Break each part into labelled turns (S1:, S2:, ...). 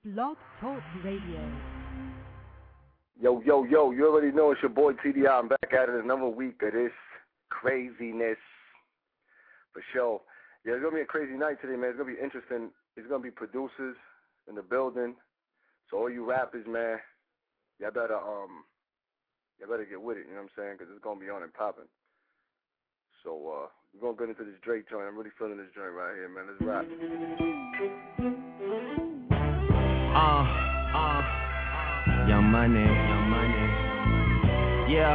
S1: Blog Talk Radio.
S2: Yo, you already know it's your boy TDI. I'm back at it another week of this craziness. For sure. Yeah, it's going to be a crazy night today, man. It's going to be interesting. It's going to be producers in the building. So all you rappers, man, y'all better get with it, you know what I'm saying? Because it's going to be on and popping. So we're going to get into this Drake joint. I'm really feeling this joint right here, man. Let's rap.
S3: Young Money. Yeah.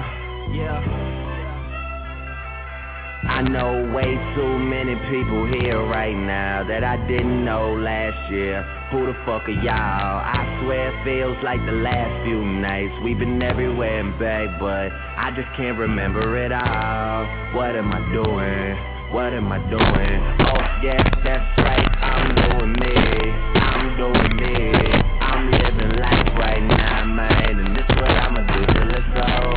S3: I know way too many people here right now that I didn't know last year. Who the fuck are y'all? I swear it feels like the last few nights. We've been everywhere and back, but I just can't remember it all. What am I doing? Oh yeah, that's right, I'm doing me. I'm living life right now, man, and this what I'ma do till it's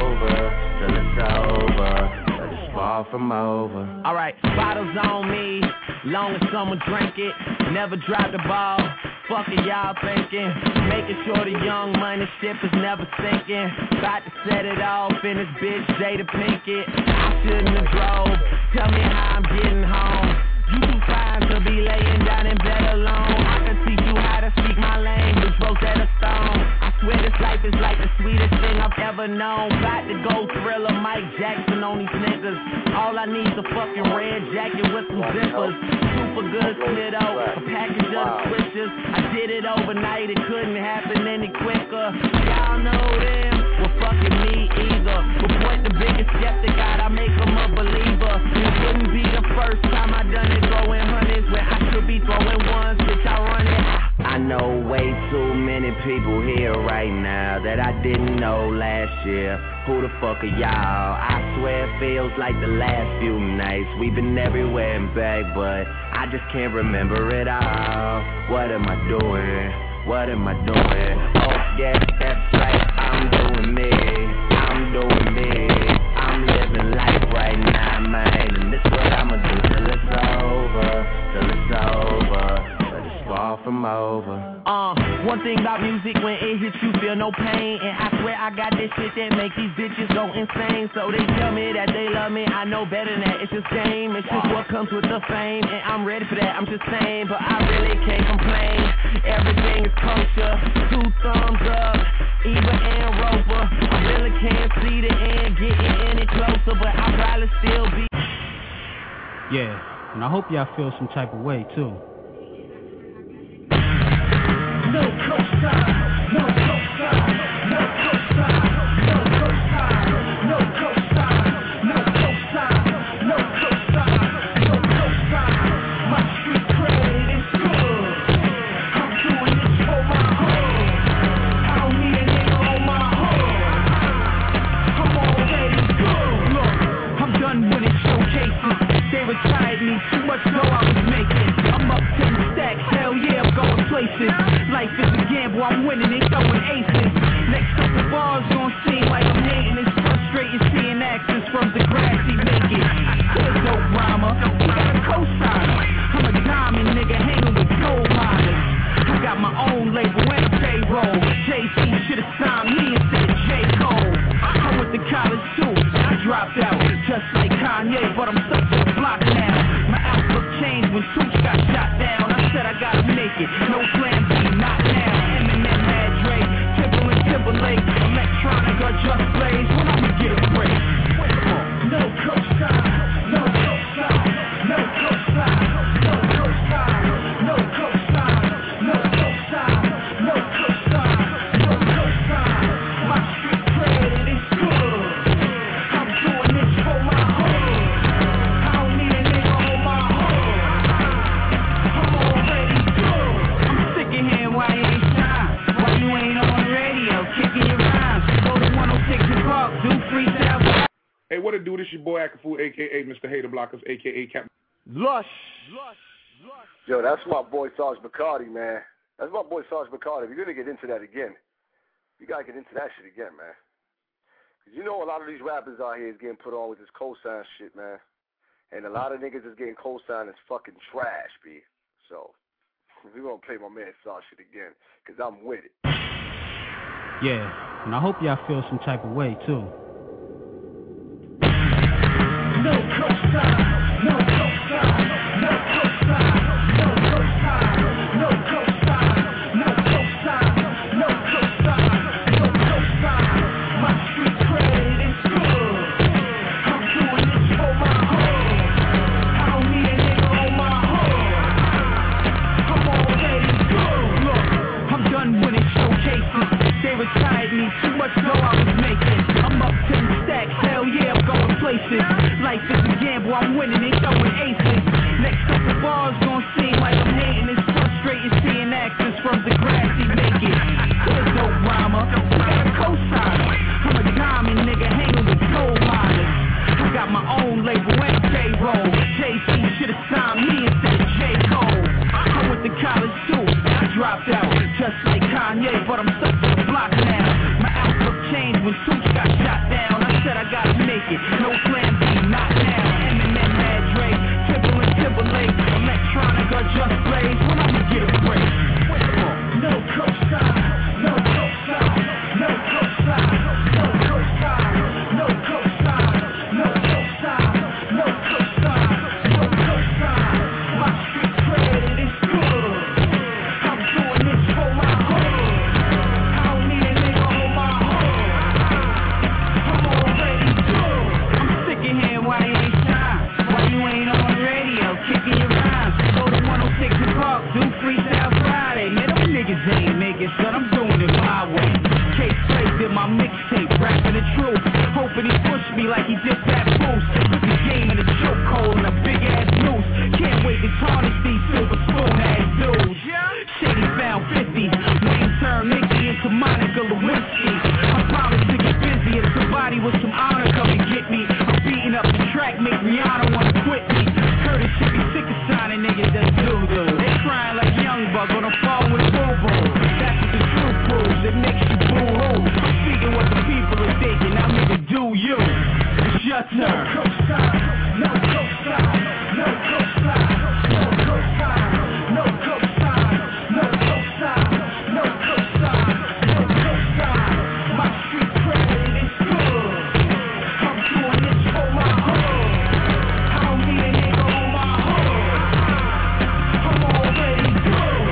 S3: over, but it's far from over. Alright, bottles on me, long as someone drink it, never drop the ball. Fuck it, y'all thinking, making sure the Young Money ship is never sinking. About to set it off in this bitch Jada Pinkett. I shouldn't have drove, tell me how I'm getting home. You too fine to be laying down in bed alone. I can teach you how to speak my language, Rosetta Stone. I swear this life is like the sweetest thing I've ever known. About to go Thriller, Mike Jackson on these niggas. All I need's a fucking red jacket with some zippers. Super good Smith-O, a package of the switches. I did it overnight, it couldn't happen any quicker. Y'all know them, well fucking me either. But point the biggest skeptic out, I make him a believer. It wouldn't be the first time I done it, throwing hundreds where I should be throwing ones, bitch I run it. I know way too many people here right now that I didn't know last year. Who the fuck are y'all? I swear it feels like the last few nights. We've been everywhere and back, but I just can't remember it all. What am I doing? Oh yeah, that's right, I'm doing me. I'm living life right now, man, and this what I'ma do till it's over, but it's far from over. One thing about music, when it hits you feel no pain, and I swear I got this shit that make these bitches go insane. So they tell me that they love me, I know better than that. It's just game, it's just what comes with the fame, and I'm ready for that. I'm just saying, but I really can't complain. Everything is kosher, 2 thumbs up, Eva and Roper. I really can't see the end getting any closer, but I'll probably still be.
S4: Yeah, and I hope y'all feel some type of way too.
S5: No cosign, no cosign, no cosign, no cosign, no cosign, no cosign, no cosign, no cosign. My street credit is good. I'm doing this for my hood. I don't need a nigga on my hood. I'm already good. Look, I'm done winning showcases. They retired me, too much dough I was making. I'm up 10 stacks, hell yeah, I'm going places. Life is a gamble, I'm winning, they throwing aces. Next couple bars gon' seem like I'm hating. It's frustrating seeing actors from the grassy make it. There's no rhymer, he got a cosigner. I'm a diamond nigga hanging with gold miners. I got my own label and a payroll. Jay-Z should've signed me instead of J. Cole. I went to college too, I dropped out. Just like Kanye, but I'm stuck to the block now. My outlook changed when Toots got shot down. I said I gotta make it, no plan B, not now. Eminem had Drake, Timberlake, Electronica, Just Blaze. When I'ma get a break? No cosign, no cosign, no cosign, no cosign, no cosign, no cosign, no cosign, no cosign. My street credit is good. I'm doing this for my hood. I don't need a nigga on my hood. I'm already good. I'm sick of hearing why you ain't shine. Why you ain't on the radio, kicking your rhymes. Go to 106 and Park, do freestyle.
S6: Hey, what it do? This your boy Akafu, a.k.a. Mr. Hater Blockers, a.k.a. Captain
S2: Lush. Yo, that's my boy Sarge Bacardi, man. That's my boy Sarge Bacardi. We're going to get into that again. You got to get into that shit again, man. Because you know a lot of these rappers out here is getting put on with this cosign shit, man. And a lot of niggas is getting cosign as fucking trash, B. So, we're going to play my man Saw shit again, because I'm with it.
S4: Yeah, and I hope y'all feel some type of way, too.
S5: No cosign, no cosign, no cosign, no cosign, no cosign, no cosign, no cosign, no cosign. My street credit is good. I'm doing this for my hood. I don't need a nigga on my hood. I'm already good. Look, I'm done winning showcases. They retired me, too much dough I was making. I'm up 10 stacks, hell yeah, I'm going places. Life is a gamble, I'm winning, they throwing aces. Next couple bars gon' seem like I'm hating. It's frustrating seeing actors from the grassy make it. There's no rhymer, I got a cosigner. I'm a diamond nigga hanging with gold miners. I got my own label and payroll. Jay-Z should've signed me instead of J. Cole. I went to college too, I dropped out. Just like Kanye, but I'm stuck to the block now. My outlook changed when Tooch got shot down. I said I gotta make it, no plan B, not now. Eminem had Drake, Triple and Timberlake, Electronica, Just Blaze. When I'ma get a break? No cosign, no cosign, no cosign, no cosign, no cosign, no cosign, no cosign, no cosign. My street credit is good. I'm doing this for my hood. I don't need a nigga on my hood. I'm already good. I'm sick of hearing why they ain't shine. Why you ain't on the radio, kicking your rhymes. Go to 106 and Park, do Freestyle Friday. Man, them niggas ain't making son, I'm doing it my way. K-Slay did my mixtape, rapping the truth. Hoping he pushed me like he did Pat Boost. Put the game in a chokehold and a big ass noose. Can't wait to tarnish these silver spoon ass dudes. Shady found 50, Wayne turned Mickey into Monica Lewinsky. I promise to get busy if somebody with some honor come and get me. I'm beating up the track, make Rihanna wanna quit me. Curtis should be sick of signing niggas that do-do. They crying like Young Buck on the phone with Boo-Boo. That's what the truth proves, it makes you boo-hoo. I'm speaking what the people are thinking, now nigga do you. It's your turn. No cosign, no cosign, no cosign, no cosign, no cosign, no cosign, no cosign, no cosign. My street credit is good. I'm doing this for my hood. I don't need a nigga on my hood. I'm already good.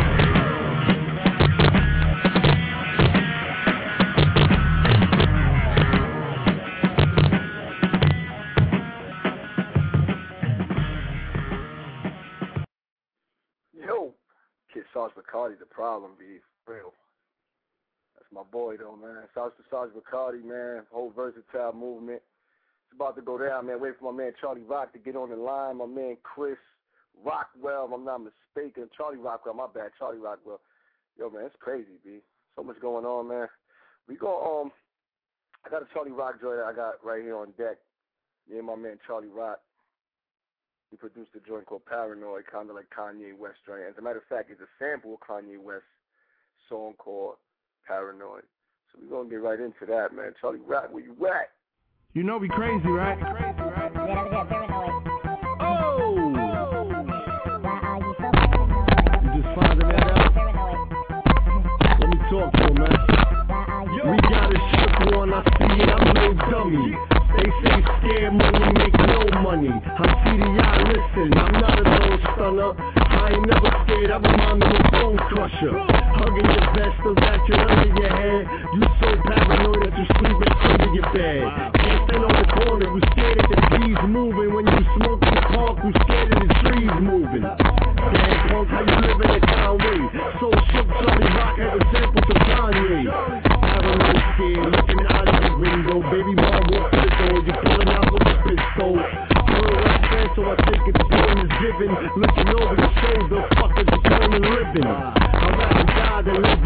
S2: Yo, Kid Sarge Bacardi, the problem, be real. That's my boy, though, man. Shouts to Sarge Bacardi, man. Whole versatile movement. It's about to go down, man. Wait for my man Charlie Rock to get on the line. My man Chris Rockwell, if I'm not mistaken. Charlie Rockwell, my bad. Charlie Rockwell. Yo, man, it's crazy, B. So much going on, man. We go, I got a Charlie Rock joint that I got right here on deck. Me and my man Charlie Rock. He produced a joint called Paranoid, kind of like Kanye West joint. As a matter of fact, it's a sample of Kanye West's song called Paranoid. So we're going to get right into that, man. Charlie Rock, where you at?
S7: You know we crazy, right?
S8: Yeah, that was Paranoid.
S7: Oh!
S8: Why are you so paranoid?
S7: You just finding that out?
S8: Paranoid.
S7: Let me talk to him, man.
S8: Why are you
S7: We got a shook one, I see it, I'm no dummy. They say scared money make no money. I'm CDI, listen, I'm not a no stunner. I ain't never scared, I remind me of a bone crusher. Hugging your vest, the ratchet under your head. You so paranoid that you sleeping under your bed. Can't stand on the corner, you scared that the G's moving. When you smoke in the park, you scared that the trees moving. Damn punk, how you living in Conway? So shook, Charlie Rock had a sample to Kanye. Paranoid scared, looking out of the window. Baby mom walked to the door, you pulling out with a pistol. Real rap fan, so I think it's doing is given. Looking over your shoulder, fuckers is turning ribbon. I'm rapping God and let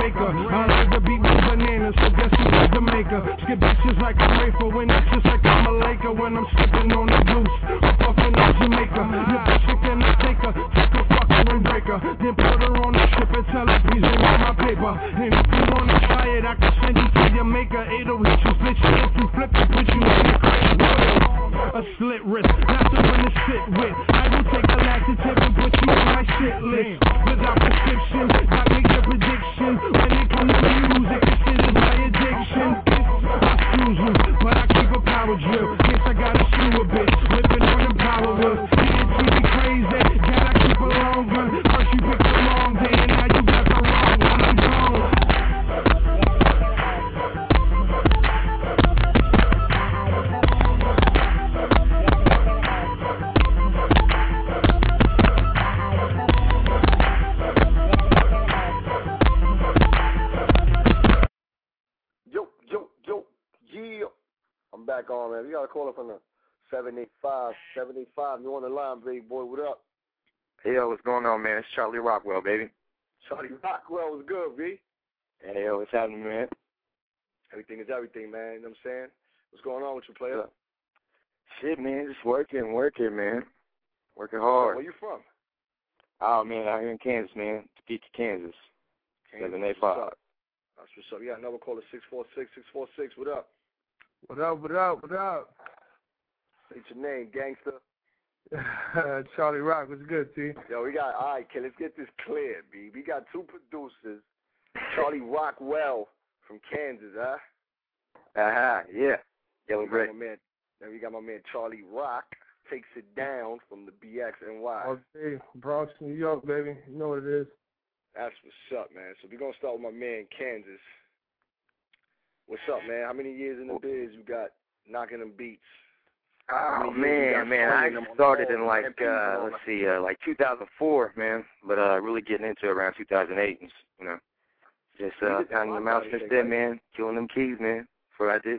S7: Jamaica. I like the beat with bananas, so guess who's the maker? Skip bitches like I'm Rafer, when it's just like I'm a Laker. When I'm sipping on the goose, I'm fucking on Jamaica. If a chick then I take her, fucking and break her. Then put her on the strip and tell her please ring my paper. And if you wanna try it, I can send you to your maker. 8 hit you, bitch, if you flip it, put you in the crash. A slit wrist, not the one to sit with. I will take a laxative and put you on my shit list. Without prescription, I make a prediction. When it comes to music, this shit is my addiction. Excuse me, but I keep a power drill. Guess I gotta shoot a bitch, whipping on the power wheels. TV crazy, gotta keep a long gun. First you picked the wrong day, and now you got the wrong one. I'm gone.
S2: I'm back on, man. We got a caller from the 785. 785, you on the line, big boy. What up?
S9: Hey, yo, what's going on, man? It's Charlie Rockwell, baby.
S2: Charlie Rockwell, what's good, B?
S9: Hey, yo, what's happening, man?
S2: Everything is everything, man. You know what I'm saying? What's going on with you, player?
S9: Shit, man, just working, man. Working hard.
S2: Where you from?
S9: Oh, man, out here in Kansas, man. Topeka, Kansas. 785.
S2: That's what's up. You got another caller, 646. What up?
S10: What up?
S2: Say your name, gangster.
S10: Charlie Rock, what's good, T?
S2: Yo, all right, kid, let's get this clear, B. We got 2 producers. Charlie Rockwell from Kansas, huh?
S9: Yeah. Yellow Brick.
S2: Then we got my man Charlie Rock, takes it down from the BXNY.
S10: Okay, Bronx, New York, baby. You know what it is.
S2: That's what's up, man. So we're going to start with my man Kansas. What's up, man? How many years in the biz you got knocking them beats?
S9: Oh, man, I started in like 2004, man, but really getting into it around 2008, you know. Just pounding them out since then, man, killing them keys, man. That's what I did.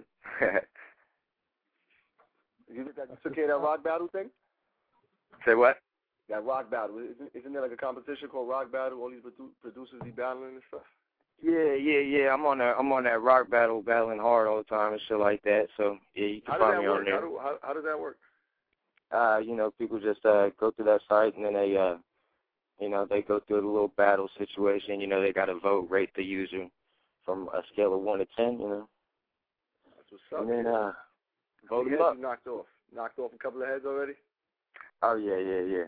S2: You took care of that rock battle thing?
S9: Say what?
S2: That rock battle. Isn't there like a competition called Rock Battle? All these producers be battling and stuff?
S9: Yeah. I'm on that rock battle, battling hard all the time and shit like that. So yeah, you can find me on there.
S2: How does that work?
S9: You know, people just go through that site and then they they go through the little battle situation. You know, they got to vote, rate the user from a scale of 1 to 10. You know.
S2: That's what's up.
S9: And then
S2: vote them up. Knocked off a couple of heads already.
S9: Oh yeah.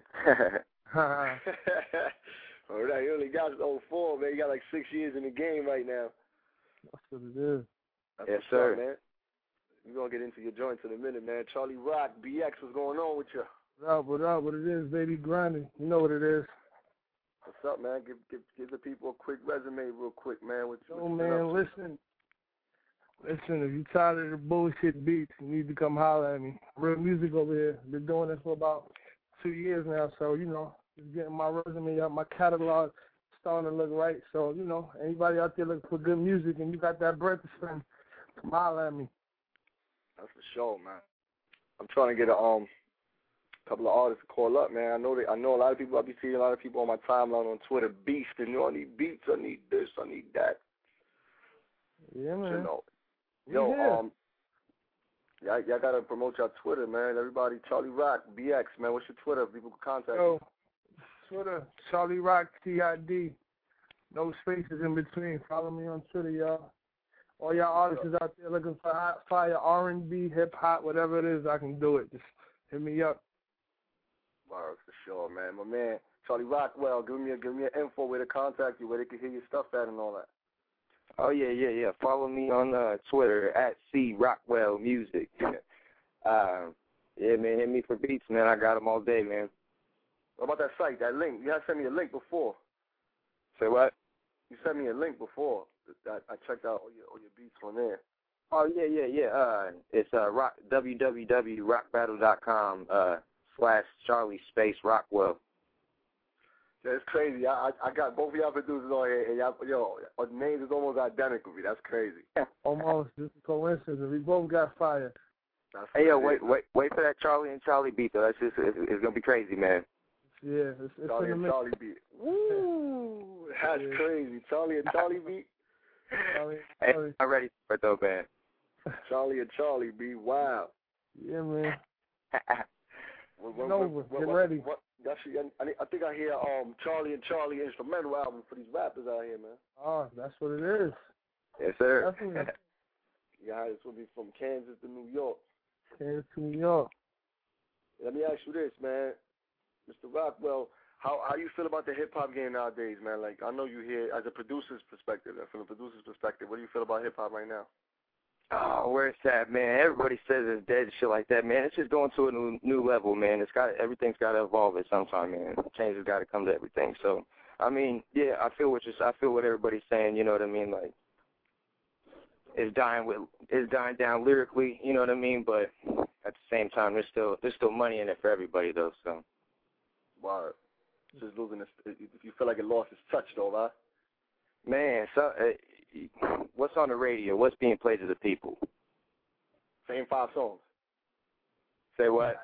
S2: All right, you only got 04, man. You got like 6 years in the game right now.
S10: That's what it is.
S2: That's
S9: yes, sir.
S2: Up, man. We're going to get into your joints in a minute, man. Charlie Rock, BX, what's going on with you?
S10: What up? What it is, baby? Grinding. You know what it is.
S2: What's up, man? Give the people a quick resume real quick, man.
S10: Man, listen, if you're tired of the bullshit beats, you need to come holler at me. Real music over here. Been doing this for about 2 years now, so, you know, just getting my resume up, my catalog starting to look right. So, you know, anybody out there looking for good music and you got that bread to spend, come holler at me.
S2: That's for sure, man. I'm trying to get a couple of artists to call up, man. I know a lot of people. I be seeing a lot of people on my timeline on Twitter beasting. I need beats. I need this. I need that.
S10: Yeah, man.
S2: You know. Y'all gotta promote your Twitter, man. Everybody, Charlie Rock, BX, man. What's your Twitter? People can contact you.
S10: Twitter, Charlie Rock, TID. No spaces in between. Follow me on Twitter, y'all. All y'all artists out there looking for hot fire, R&B, hip hop, whatever it is, I can do it. Just hit me up.
S2: Word, for sure, man. My man, Charlie Rockwell, give me an info where to contact you, where they can hear your stuff at and all that.
S9: Oh, yeah. Follow me on Twitter, @CRockwellMusic. Yeah, man, hit me for beats, man. I got them all day, man.
S2: What about that site, that link? You had sent me a link before.
S9: Say what?
S2: You sent me a link before. I checked out all your beats on there.
S9: Oh, yeah. It's www.rockbattle.com /Charlie_Rockwell.
S2: Yeah, it's crazy. I got both of y'all producers on here, and y'all, our names is almost identical. That's crazy.
S10: Almost. This is a coincidence. We both got fire.
S9: Hey, yo, wait for that Charlie and Charlie beat, though. It's gonna be crazy, man.
S10: Yeah, it's
S2: Charlie
S10: in the
S2: and
S10: mix.
S2: Charlie beat. Woo! That's crazy. Charlie and Charlie beat.
S9: Hey, I'm ready for it though, man.
S2: Charlie and Charlie beat. Wow.
S10: Yeah, man.
S2: Get
S10: ready.
S2: I think I hear Charlie and Charlie instrumental album for these rappers out here, man.
S10: Oh, that's what it is.
S9: Yes, sir.
S2: Yeah, this will be from Kansas to New York.
S10: Kansas to New York.
S2: Let me ask you this, man, Mr. Rockwell. How you feel about the hip hop game nowadays, man? Like, I know you hear as a producer's perspective, and from a producer's perspective, what do you feel about hip hop right now?
S9: Oh, where's that, man? Everybody says it's dead and shit like that, man. It's just going to a new level, man. Everything's got to evolve at some time, man. Change has got to come to everything. So, I mean, yeah, I feel what everybody's saying. You know what I mean? Like, it's dying down lyrically. You know what I mean? But at the same time, there's still money in it for everybody, though. So,
S2: wow, just losing this. If you feel like it lost its touch, though, right?
S9: Man, so. What's on the radio? What's being played to the people?
S2: Same 5 songs.
S9: Say what?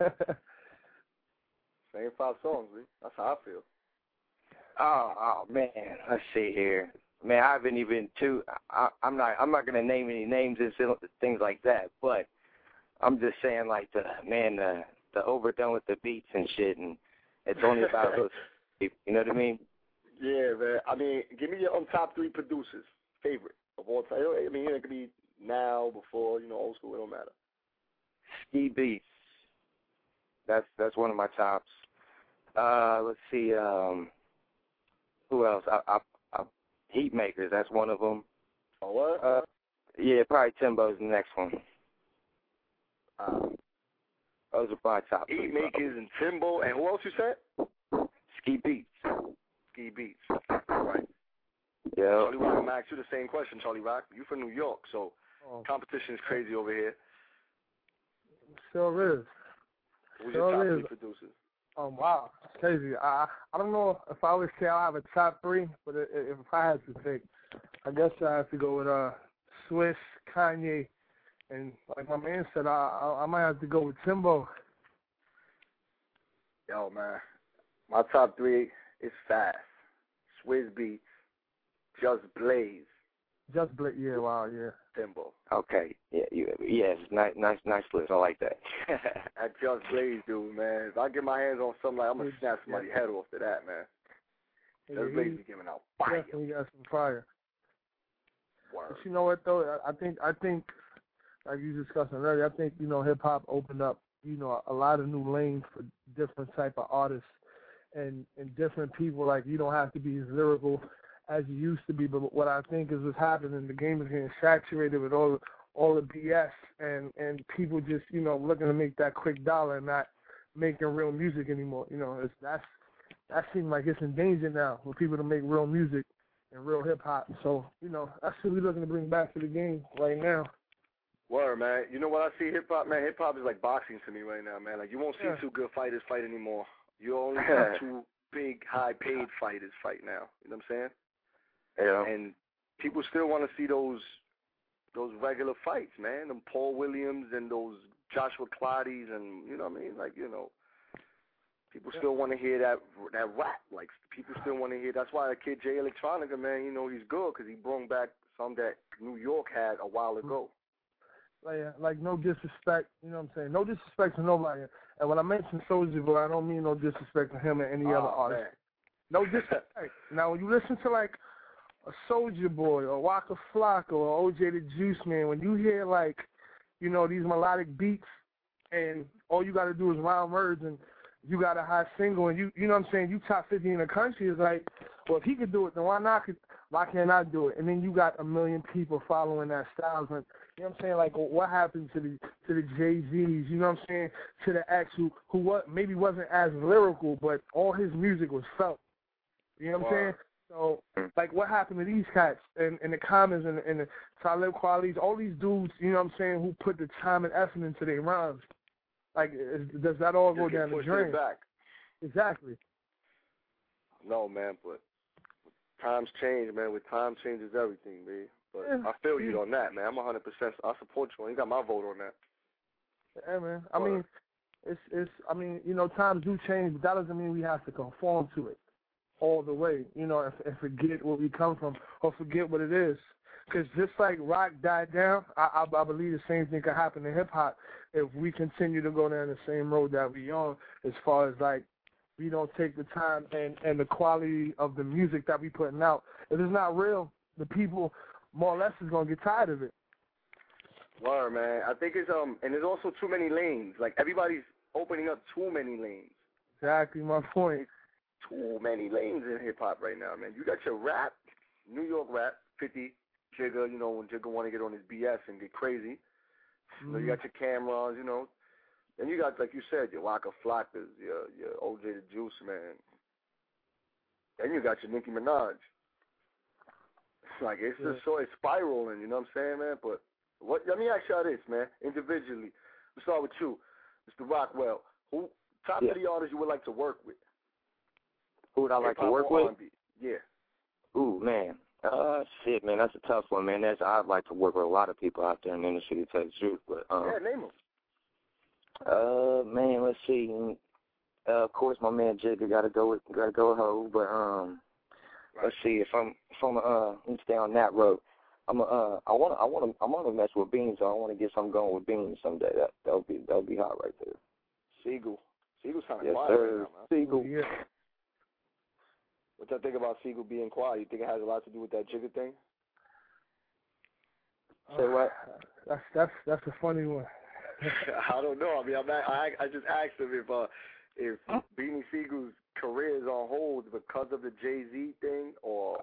S2: Same 5 songs, man. That's how I feel.
S9: Oh man, let's see here. Man, I haven't even I'm not gonna name any names and things like that, but I'm just saying like the overdone with the beats and shit, and it's only about those people. You know what I mean? Yeah,
S2: man. I mean, give me your top 3 producers, favorite of all time. I mean, it could be now, before, old school. It don't matter.
S9: Ski Beats. That's one of my tops. Let's see. Who else? Heat Makers. That's one of them.
S2: Oh, what?
S9: Yeah, probably Timbo's the next one. Those are my top 3.
S2: Heat Makers and Timbo, and who else you said?
S9: Ski Beats.
S2: Ski Beats. Right.
S9: Yeah.
S2: Charlie Rock, I'm going to ask you the same question, Charlie Rock. You from New York, so competition is crazy over here.
S10: Sure is.
S2: Who's your top 3 producers?
S10: Wow. It's crazy. I don't know if I would say I have a top 3, but if I had to pick, I guess I have to go with Swiss, Kanye, and like my man said, I might have to go with Timbo.
S2: Yo, man. My top 3 is fast. Swizz Beatz, Just Blaze.
S10: Just Blaze, yeah, wow, yeah.
S2: Timbo.
S9: Okay, yes, nice list. I like that.
S2: That Just Blaze dude, man. If I get my hands on something, like, I'm gonna snap somebody's head off to that, man. Just Blaze be giving out fire.
S10: Definitely got some fire.
S2: Word.
S10: But you know what though? I think like you discussed earlier, I think hip hop opened up a lot of new lanes for different type of artists. And different people, like, you don't have to be as lyrical as you used to be. But what I think is what's happening, the game is getting saturated with all the BS, and people just, looking to make that quick dollar and not making real music anymore. That seems like it's in danger now for people to make real music and real hip-hop. So, that's what we're looking to bring back to the game right now.
S2: Word, man. You know what I see hip-hop, man? Hip-hop is like boxing to me right now, man. Like, you won't see 2 good fighters fight anymore. You only have 2 big, high-paid fighters fight now. You know what I'm saying?
S9: Yeah.
S2: And people still want to see those regular fights, man. Them Paul Williams and those Joshua Clottys and, you know what I mean? Like, people still want to hear that rap. Like, people still want to hear. That's why the kid Jay Electronica, man, he's good because he brought back some that New York had a while ago.
S10: Like no disrespect, you know what I'm saying? No disrespect to nobody. And when I mention Soulja Boy, I don't mean no disrespect to him and any other artist.
S2: Man.
S10: No disrespect. Now, when you listen to, like, a Soulja Boy or Waka Flocka or OJ the Juice Man, when you hear, like, these melodic beats and all you got to do is rhyme words and you got a hot single and you know what I'm saying, you top 50 in the country, it's like, well, if he could do it, then why can't I do it? And then you got a million people following that style. And, you know what I'm saying? Like, what happened to the Jay-Z's, you know what I'm saying, to the X who maybe wasn't as lyrical, but all his music was felt. You know what I'm saying? So, like, what happened to these cats and the Commons and the Talib Kweli's, all these dudes, you know what I'm saying, who put the time and effort into their rhymes? Like, does that all go down the drain?
S2: Back.
S10: Exactly.
S2: No, man, but times change, man. With time changes everything, man. But I feel you on that, man. I'm 100%. I support you. You got my vote on that.
S10: Yeah, man. I mean, it's. I mean, you know, times do change, but that doesn't mean we have to conform to it all the way. You know, and forget where we come from or forget what it is. Because just like rock died down, I believe the same thing could happen to hip hop if we continue to go down the same road that we on. As far as like, we don't take the time and the quality of the music that we putting out. If it's not real, the people more or less is gonna get tired of it.
S2: Word, man. I think it's and there's also too many lanes. Like everybody's opening up too many lanes.
S10: Exactly my point.
S2: Too many lanes in hip hop right now, man. You got your rap, New York rap, 50, Jigga. You know when Jigga want to get on his BS and get crazy. You know, you got your Camerons, you know. Then you got, like you said, your Waka Flockas, your OJ the Juice Man. Then you got your Nicki Minaj. Like it's just so it's spiraling, you know what I'm saying, man? But let me ask y'all this, man, individually. We'll start with you, Mr. Rockwell. Who top 3 artists you would like to work with?
S9: Who would I like to work with?
S2: R&B. Yeah.
S9: Ooh, man. Shit, man, that's a tough one, man. I'd like to work with a lot of people out there in the industry, to tell you the truth. But
S2: name them.
S9: Man, let's see. Of course, my man Jigga gotta go with Ho. But let's see if I'm gonna stay on that road. I wanna mess with Beans. So I want to get something going with Beans someday. That'll be hot right there.
S2: Seagull sounding
S9: yes,
S2: quiet
S9: sir.
S2: right now, man.
S9: Seagull.
S10: Yeah.
S2: What y'all think about Seagull being quiet? You think it has a lot to do with that Jigga thing?
S9: Say what?
S10: That's a funny one.
S2: I don't know. I mean, I just asked him if Beanie Siegel's career is on hold because of the Jay-Z thing, or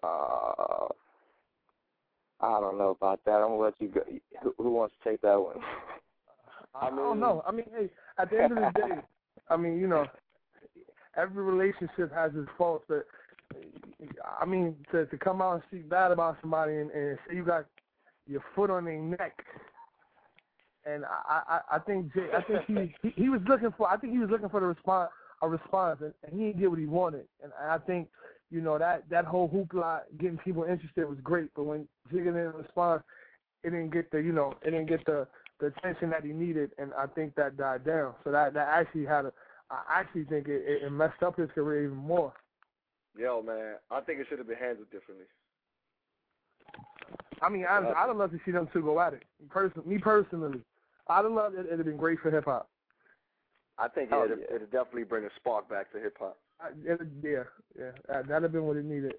S9: I don't know about that. I'm gonna let you go. Who wants to take that one?
S10: I don't know. I mean, hey, at the end of the day, I mean, you know, every relationship has its faults, but I mean, to come out and speak bad about somebody and say you got your foot on their neck. And I think he was looking for a response, and he didn't get what he wanted. And I think, you know, that whole hoopla getting people interested was great, but when Jigga didn't respond, it didn't get the attention that he needed, and I think that died down. So that actually I actually think it messed up his career even more.
S2: Yo, man, I think it should have been handled differently.
S10: I mean, I'd love to see them two go at it. Me personally. I'd have loved it. It'd have been great for hip hop.
S2: I think it'd definitely bring a spark back to hip hop.
S10: Yeah. That'd have been what it needed.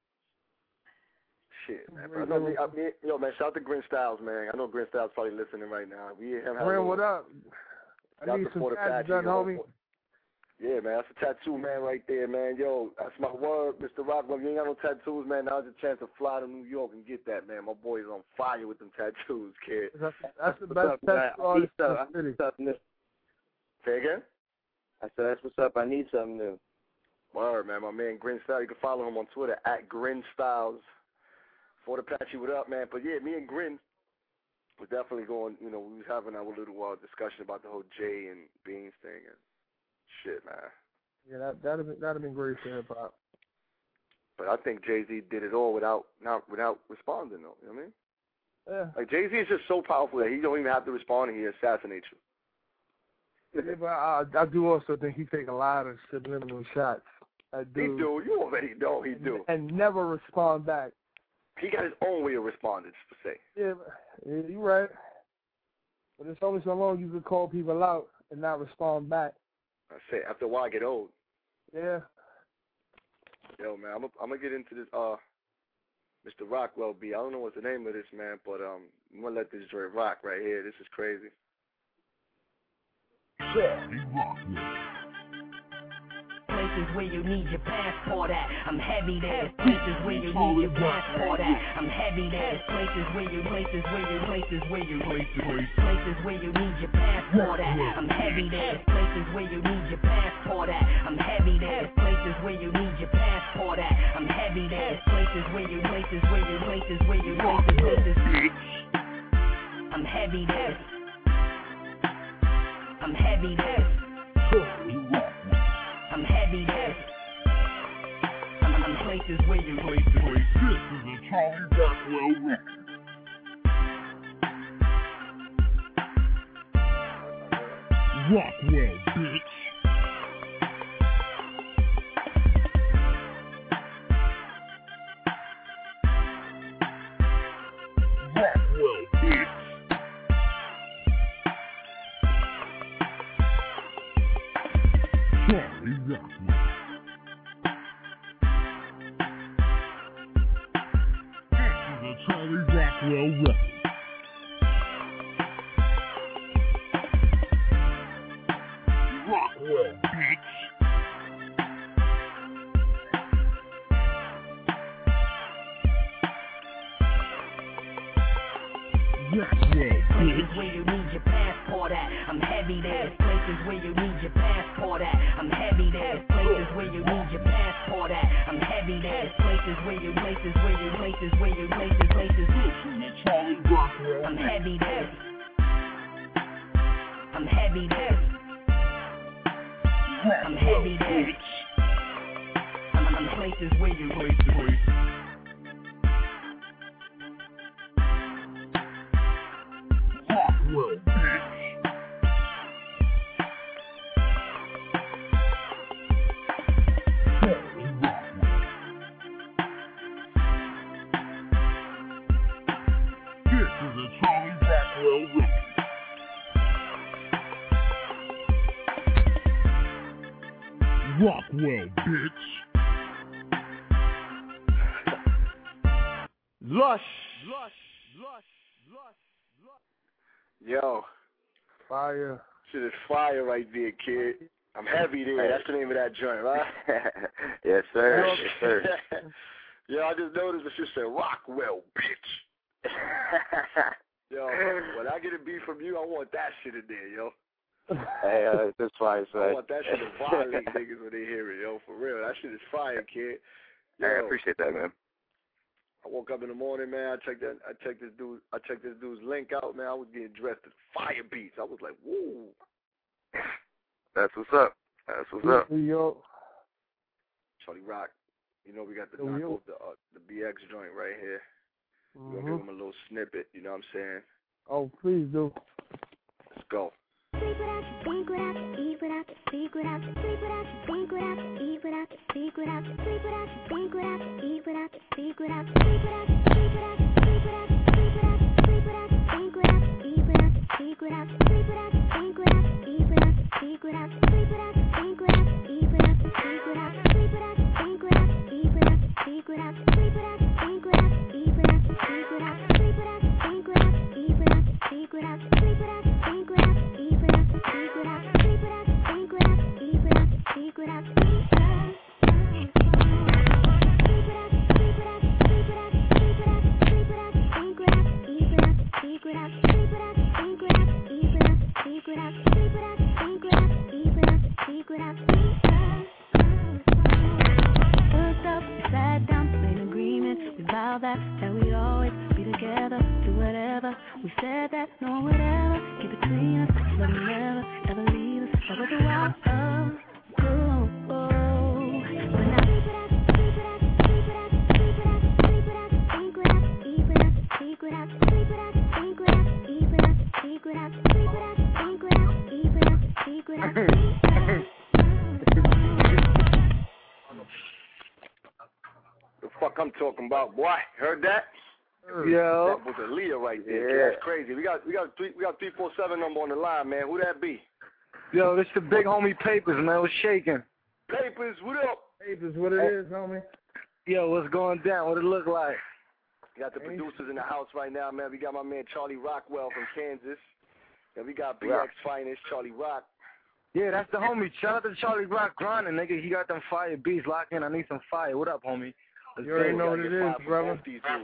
S2: Shit, man. Yo, man, shout out to Grin Styles, man. I know Grin Styles probably listening right now.
S10: Grin, what up? I need some tats done, homie.
S2: Yeah, man, that's a tattoo man right there, man. Yo, that's my word, Mr. Rockwell. If you ain't got no tattoos, man, now's your chance to fly to New York and get that, man. My boy's on fire with them tattoos, kid.
S10: That's the best tattoo artist in the city.
S2: Say again?
S9: I said, that's what's up. I need something new.
S2: Word, man. My man Grin Styles. You can follow him on Twitter at Grin Styles. Fort Apache, what up, man? But yeah, me and Grin was definitely going, you know, we was having our little discussion about the whole Jay and Beans thing and shit, man.
S10: Yeah, that'd have been great for hip hop.
S2: But I think Jay-Z did it all without responding, though. You know what I mean?
S10: Yeah.
S2: Like Jay-Z is just so powerful that he don't even have to respond and he assassinates you.
S10: Yeah, but I do also think he take a lot of subliminal shots.
S2: He do. You already know he do.
S10: And never respond back.
S2: He got his own way of responding, per se.
S10: Yeah, you're right. But it's only so long you can call people out and not respond back.
S2: I say after a while I get old.
S10: Yeah.
S2: Yo, man, I'm gonna get into this Mr. Rockwell beat. I don't know what's the name of this, man, but I'm gonna let this joint rock right here. This is crazy.
S3: Places where you need your passport at. I'm heavy there. Places where you need your passport at. I'm heavy there. Places where you need your passport at. I'm heavy there. Places where you need your passport at. I'm heavy there. Places where you need your passport at. I'm heavy there. Places where you I'm heavy there. I'm heavy there. I'm heavy there. I'm places where you
S5: This is a Charlie Rockwell record. Rockwell, bitch. Rockwell, bitch. Charlie Rockwell. This is a Charlie Rockwell record. Rockwell, bitch.
S11: Places where you need your passport at, I'm heavy there. Places where you need your passport at, I'm heavy there. Places where you need your passport at, I'm heavy there. Places where you
S5: Charlie Rockwell.
S11: I'm heavy there. I'm heavy there. I'm heavy there. I'm places where you
S5: Rockwell, bitch. Charlie Rockwell. This is a Charlie Rockwell record. Rockwell, bitch.
S2: Lush. Yo.
S10: Fire.
S2: Shit is fire right there, kid. I'm heavy there. That's the name of that joint, right?
S9: Yes, sir. Yes, sir.
S2: Yo, I just noticed the shit said Rockwell, bitch. Yo, when I get a beat from you, I want that shit in there, yo.
S9: Hey, that's fire, son.
S2: I want that shit to violate niggas when they hear it, yo. For real, that shit is fire, kid. Yo,
S9: Hey, I appreciate that, man.
S2: I woke up in the morning, man. I checked this dude's link out, man. I was getting dressed to fire beats. I was like, woo.
S9: That's what's up. That's what's up.
S10: Yo.
S2: Charlie Rock. You know we got the knock off the BX joint right here. We're gonna give him a little snippet. You know what I'm saying?
S10: Oh, please do.
S2: Let's go.
S8: Sleep without you, think without you, eat without you, speak without you, sleep without you, think without you, eat without you, speak without you, sleep without you, think without you, eat without you, speak without you, sleep without you, sleep without you, sleep without you, sleep without you, sleep without you, think without you, eat without you, speak without you, sleep without you, think without you, eat without you, speak without you, sleep without you, think without you, eat without you, speak without you, sleep without you, think without you, eat without you, speak without you, sleep without you, think without you, eat without you, speak without you, sleep without you, think without you, eat without you, speak without you, sleep without you, think without you, eat without you, speak without you, sleep without you, think without you, eat without you, speak without you.
S12: That we'd always be together, do whatever. We said that no one would ever get between us, but we never, ever leave us. That was a while ago. But now sleep without you, sleep without you, sleep without you, sleep without you, sleep without you, think without you, eat without you, speak without you, sleep without you, think without you, eat without you, speak without you, sleep without you, think without you, eat without you, speak without you.
S2: The fuck I'm talking about, boy? Heard that?
S10: Yo.
S2: That was Aaliyah right there.
S9: Yeah.
S2: That's crazy. We got 347 number on the line, man. Who that be?
S13: Yo, this the big homie Papers, man. What's shaking?
S2: Papers, what up?
S10: Papers, what it is, homie?
S13: Yo, what's going down? What it look like?
S2: We got the producers in the house right now, man. We got my man Charlie Rockwell from Kansas. And we got BX Finest, Charlie Rock.
S13: Yeah, that's the homie. Shout out to Charlie Rock grinding, nigga. He got them fire beats. Lock in. I need some fire. What up, homie?
S10: You already know what it is, brother.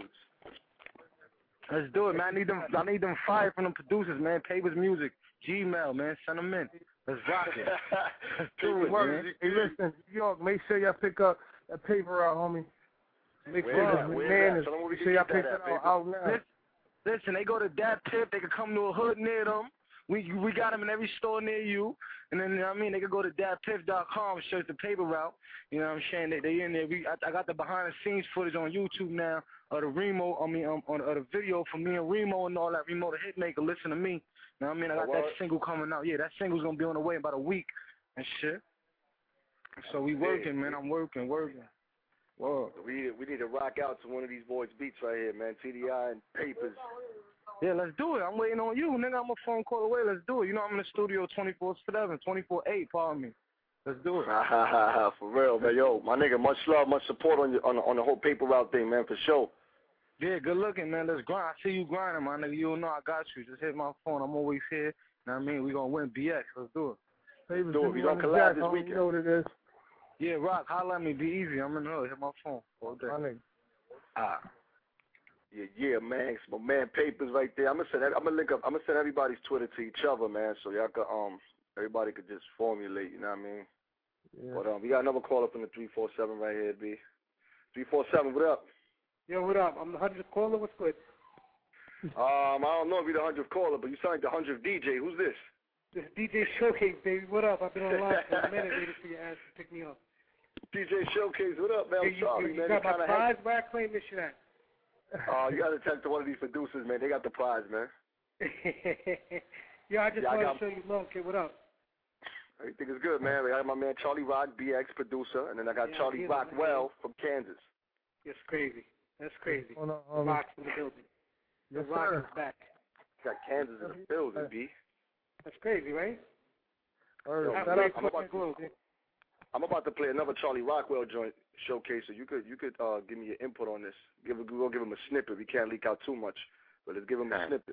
S13: Let's do it, man. I need them fire from the producers, man. Papers Music, Gmail, man. Send them in. Let's rock it. Let's do it, man.
S10: Hey, listen, New York, make sure y'all pick up that paper out, homie. Make sure y'all pick that out now.
S13: Listen, they go to that tip. They can come to a hood near them. We got them in every store near you. And then, you know what I mean, they can go to datpiff.com, search the paper route. You know what I'm saying? They in there. I got the behind-the-scenes footage on YouTube now. of the Remo, of the video for me and Remo and all that. Remo the Hitmaker, Listen to Me. You know what I mean? I got that single coming out. Yeah, that single's gonna be on the way in about a week and shit. So we working, man. I'm working. Whoa.
S2: We need to rock out to one of these boys' beats right here, man. TDI and Papers.
S13: Yeah, let's do it. I'm waiting on you, nigga. I'm a phone call away. Let's do it. You know I'm in the studio 24/7, 24/8. Pardon me. Let's do it.
S2: For real, man. Yo, my nigga, much love, much support on the whole paper route thing, man, for sure.
S13: Yeah, good looking, man. Let's grind. I see you grinding, my nigga. You know I got you. Just hit my phone. I'm always here. You know what I mean? We gonna win BX. Let's do it.
S2: Do it. We gonna collab this weekend.
S10: You know what it is.
S13: Yeah, Rock, holla at me. Be easy. I'm in the hood. Hit my phone all day.
S10: My nigga.
S2: Yeah, man. It's my man Papers right there. I'm gonna link up. I'm gonna send everybody's Twitter to each other, man, so y'all could everybody could just formulate. You know what I mean?
S10: Yeah.
S2: But we got another caller from the 347 right here, B. 347, what up?
S14: Yo, what up? I'm the 100th caller. What's good?
S2: I don't know if you're the 100th caller, but you sound like the 100th DJ. Who's this?
S14: This DJ Showcase, baby. What up? I've been online for a minute waiting for your ass to pick me up.
S2: DJ Showcase, what up, man? I'm sorry,
S14: you
S2: man.
S14: got my prize? Where I claim this shit at?
S2: You got to talk to one of these producers, man. They got the prize, man.
S14: Yo, I just wanted to show you love, kid. What up?
S2: Everything is good, man. I got my man Charlie Rock, BX producer, and then I got Charlie Rockwell from Kansas.
S14: It's crazy. That's crazy.
S10: Oh,
S14: Rock's in the building. The Rock is back.
S2: Got Kansas in the building, B.
S14: That's crazy, right?
S2: I'm about to play another Charlie Rockwell joint showcase, so you could give me your input on this. We'll give him a snippet. We can't leak out too much, but let's give him a snippet.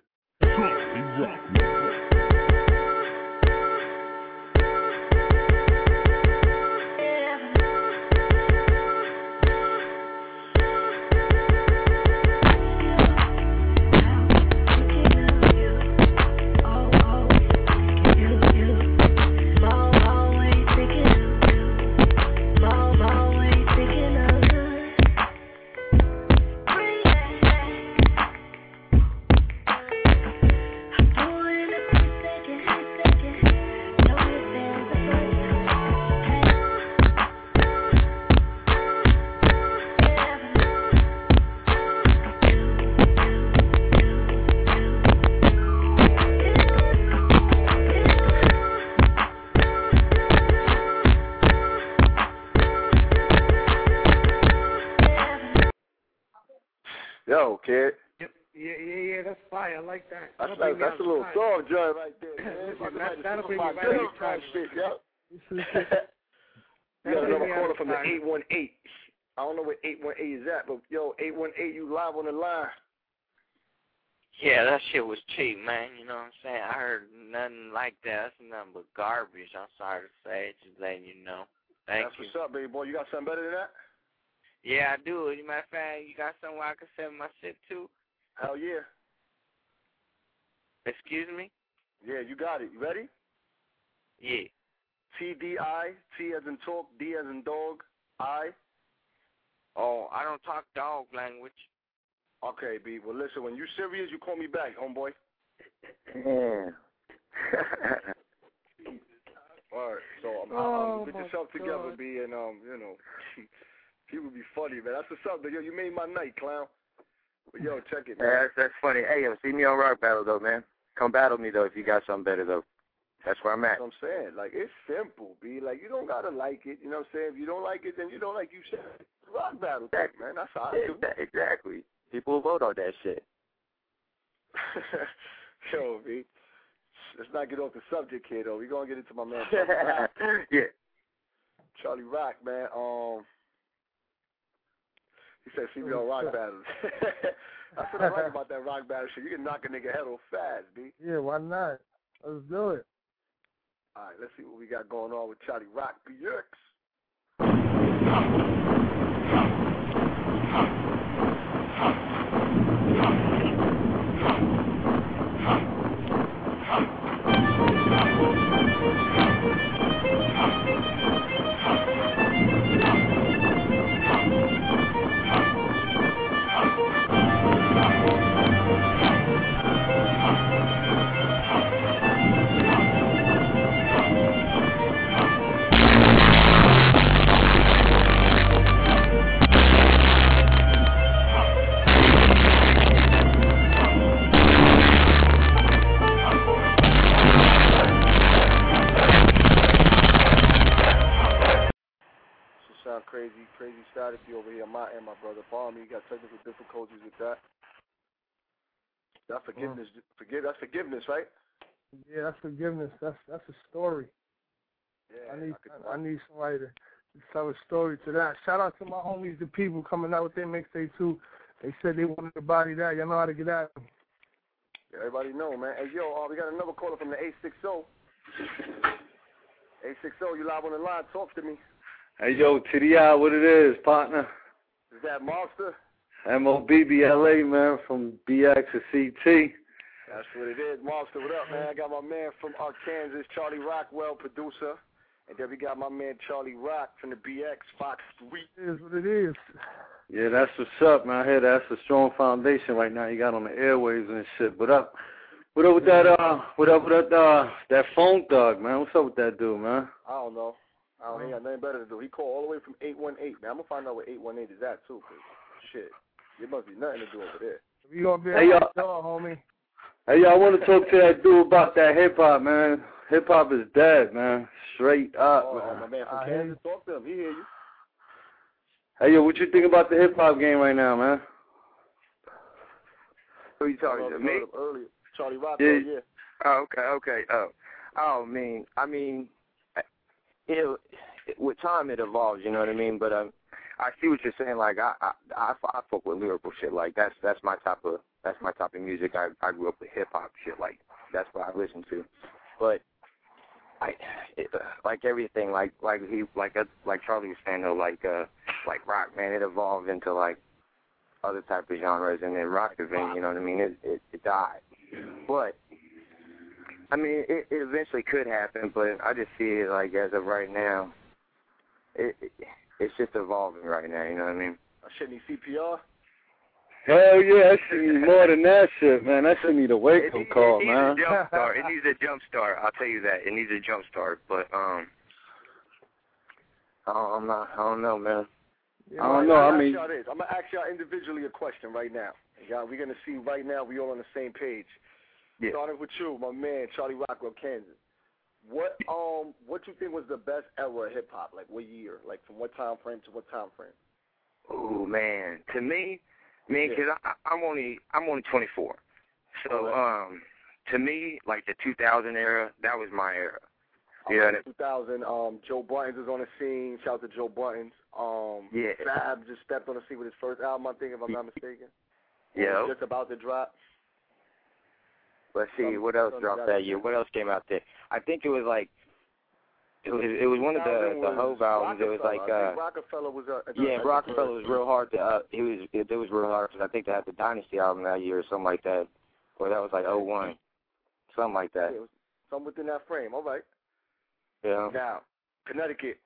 S2: Yo, kid.
S14: Yeah, that's fire. I like that.
S2: That's a little song joint right there, man.
S14: That'll bring me right on time.
S2: Shit, yo. We got another caller from the 818. I don't know where 818 is at, but yo, 818, you live on the line.
S15: Yeah, that shit was cheap, man. You know what I'm saying? I heard nothing like that. That's nothing but garbage. I'm sorry to say it. Just letting you know. Thank you.
S2: That's what's up, baby boy. You got something better than that?
S15: Yeah, I do. You matter of fact, you got somewhere I can send my shit to?
S2: Hell yeah.
S15: Excuse me?
S2: Yeah, you got it. You ready?
S15: Yeah.
S2: TDI, T as in talk, D as in dog, I.
S15: Oh, I don't talk dog language.
S2: Okay, B. Well, listen, when you serious, you call me back, homeboy.
S9: Yeah.
S2: All right, so get yourself together, God. B, and you know, people be funny, man. That's what's up, yo. You made my night, clown. But yo, check it, man.
S9: Yeah, that's funny. Hey, yo, see me on Rock Battle though, man. Come battle me though if you got something better though. That's where I'm at.
S2: That's what I'm saying. Like, it's simple, B. Like, you don't gotta like it. You know what I'm saying? If you don't like it, then you don't like you said. Rock battle,
S9: exactly.
S2: Man. That's how I do.
S9: Exactly. People will vote on that shit.
S2: Yo, B. Let's not get off the subject here, though. We're going to get into my man, Charlie Rock.
S9: Yeah.
S2: Charlie Rock, man. He said, see me on Rock Battles. That's what I like about that Rock Battle shit. You can knock a nigga head off fast, B.
S10: Yeah, why not? Let's do it.
S2: All right, let's see what we got going on with Charlie Rock, BX. clarity over here on my end, my brother. Pardon me, you got technical difficulties with that. That's forgiveness. That's forgiveness, right?
S10: Yeah, that's forgiveness. That's a story.
S2: Yeah,
S10: I need somebody to tell a story to that. Shout out to my homies, the people coming out with their mixtape too. They said they wanted to body that. Y'all know how to get at them.
S2: Yeah, everybody know, man. Hey, yo, we got another caller from the 860. 860, you live on the line. Talk to me.
S16: Hey, yo, TDI, what it is, partner?
S2: Is that Monster?
S16: MOBBLA, man, from BX to CT.
S2: That's what it is. Monster, what up, man? I got my man from Arkansas, Charlie Rockwell, producer. And then we got my man Charlie Rock from the BX, Fox 3.
S10: It is what it is.
S16: Yeah, that's what's up, man. I hear that's a strong foundation right now you got on the airwaves and shit. What up with that phone thug, man? What's up with that dude, man?
S2: I don't know. He ain't got nothing better to do. He called all the way from 818, man. I'm going to find out what 818 is at, too, because, shit, there must be nothing to do over there.
S10: You going to be
S16: hey,
S10: able to tell, homie.
S16: Hey, yo, I want to talk to that dude about that hip-hop, man. Hip-hop is dead, man. Straight up, man.
S2: My man from Kansas, talk to him. He hear you.
S16: Hey, yo, what you think about the hip-hop game right now, man?
S9: Who you talking to? Me?
S2: Earlier. Charlie Rockwell, yeah.
S9: Oh, okay. I mean, with time it evolves, you know what I mean? But I see what you're saying. Like I fuck with lyrical shit. Like that's my type of music. I grew up with hip hop shit. Like that's what I listen to. But like everything, like Charlie was saying though, like rock, man, it evolved into like other type of genres, and then rock event, you know what I mean? It died. But I mean, it eventually could happen, but I just see it like as of right now, it's just evolving right now, you know what I mean?
S2: I shouldn't need CPR?
S16: Hell yeah, that shit need more than that shit, man. That shit need a wake-up call, man.
S9: It needs a jump start. It needs a jump start. I'll tell you that. It needs a jump start, but I don't know, man.
S2: Yeah, I don't know. I'm going to ask y'all individually a question right now. Y'all, we're going to see right now we all on the same page. Yeah. Starting with you, my man, Charlie Rockwell, Kansas. What you think was the best era of hip hop? Like what year? Like from what time frame to what time frame?
S9: Oh man, to me, because I'm only 24, so to me, like the 2000 era, that was my era. Yeah,
S2: 2000. Joe Buttons is on the scene. Shout out to Joe Buttons. Fab just stepped on the scene with his first album, I think, if I'm not mistaken.
S9: Yeah.
S2: Just about to drop.
S9: Let's see, what else dropped that year? What else came out there? I think it was like, it was one of the Hove albums. It was like,
S2: Rockefeller was
S9: Rockefeller was real hard to, it was real hard because I think they had the Dynasty album that year or something like that. Or that was like 01. Something like that.
S2: Yeah, something within that frame, all right.
S9: Yeah.
S2: Now, Connecticut.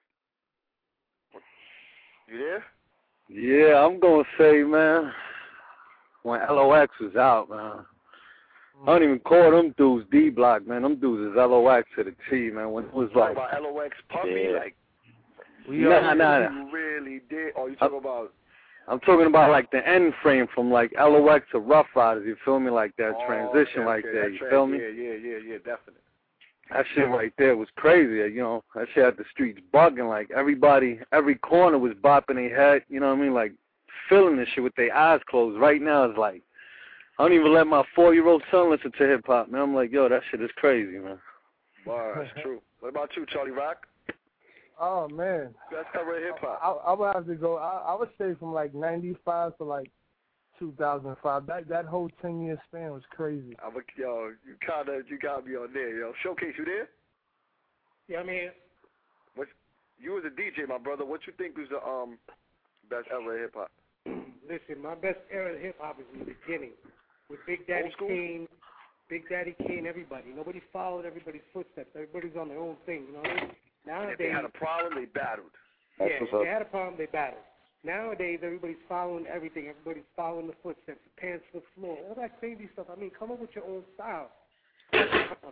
S2: You there?
S16: Yeah, I'm going to say, man, when LOX was out, man, I don't even call them dudes D-Block, man. Them dudes is LOX to the T, man. When it was like...
S2: about LOX Puppy?
S16: Yeah.
S2: Like,
S16: nah.
S2: You really did? Or you talking about...
S16: I'm talking about like the end frame from like LOX to Rough Riders, you feel me? Like that transition
S2: okay.
S16: that, you feel me?
S2: Yeah, definitely.
S16: That shit right there was crazy, you know. That shit had the streets bugging. Like everybody, every corner was bopping their head, you know what I mean? Like feeling this shit with their eyes closed. Right now it's like, I don't even let my 4-year-old son listen to hip-hop, man. I'm like, yo, that shit is crazy, man.
S2: Wow, that's true. What about you, Charlie Rock?
S10: Oh, man.
S2: That's cover hip-hop.
S10: I would have to go, I would say from like 95 to like 2005. That whole 10-year span was crazy.
S2: You got me on there, yo. Showcase, you there?
S14: Yeah, I'm here.
S2: You was a DJ, my brother. What you think was the best era of hip-hop?
S14: Listen, my best era of hip-hop is in the beginning. With Big Daddy Kane, everybody. Nobody followed everybody's footsteps. Everybody's on their own thing, you know what I mean? Nowadays,
S2: if they had a problem, they battled.
S14: If they had a problem, they battled. Nowadays, everybody's following everything. Everybody's following the footsteps, the pants to the floor, all that crazy stuff. I mean, come up with your own style.
S2: That's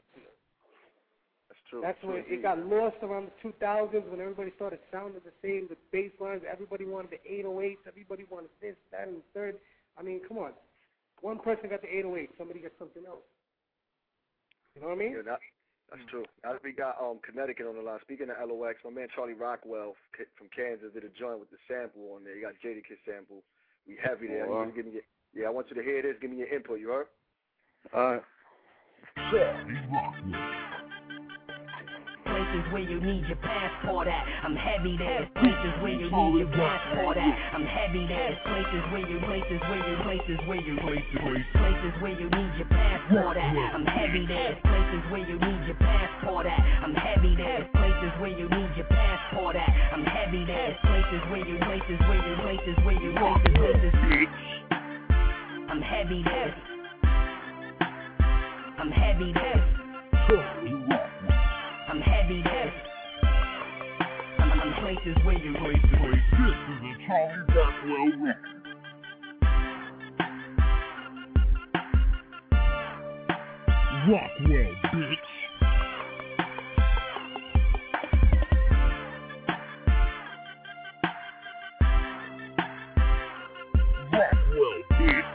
S2: true.
S14: That's when it got lost around the 2000s when everybody started sounding the same, the bass lines. Everybody wanted the 808s. Everybody wanted this, that, and the third. I mean, come on. One person got the 808. Somebody got something else. You know what I mean?
S2: That's true. Now we got Connecticut on the line. Speaking of LOX, my man Charlie Rockwell from Kansas did a joint with the sample on there. You got Jadakiss sample. We heavy there. I want you to hear this. Give me your input. You heard?
S11: Charlie Rockwell. Places where you need your passport at, I'm heavy there. Places where you need your passport at, I'm heavy there. Places where you need your passport at, I'm heavy there. Places where you need your passport at, I'm heavy there. Places where you need your passport at, I'm heavy there. Places where you I'm heavy there. I'm heavy there. I'm heavy there. I'm places where you This is a Charlie Rockwell record. Rockwell, bitch. Rockwell, bitch.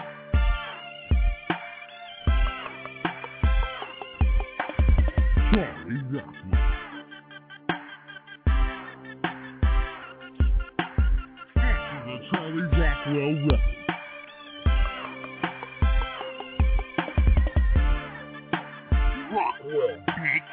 S11: Charlie Rockwell. This is a Charlie Rockwell record. Rockwell, bitch.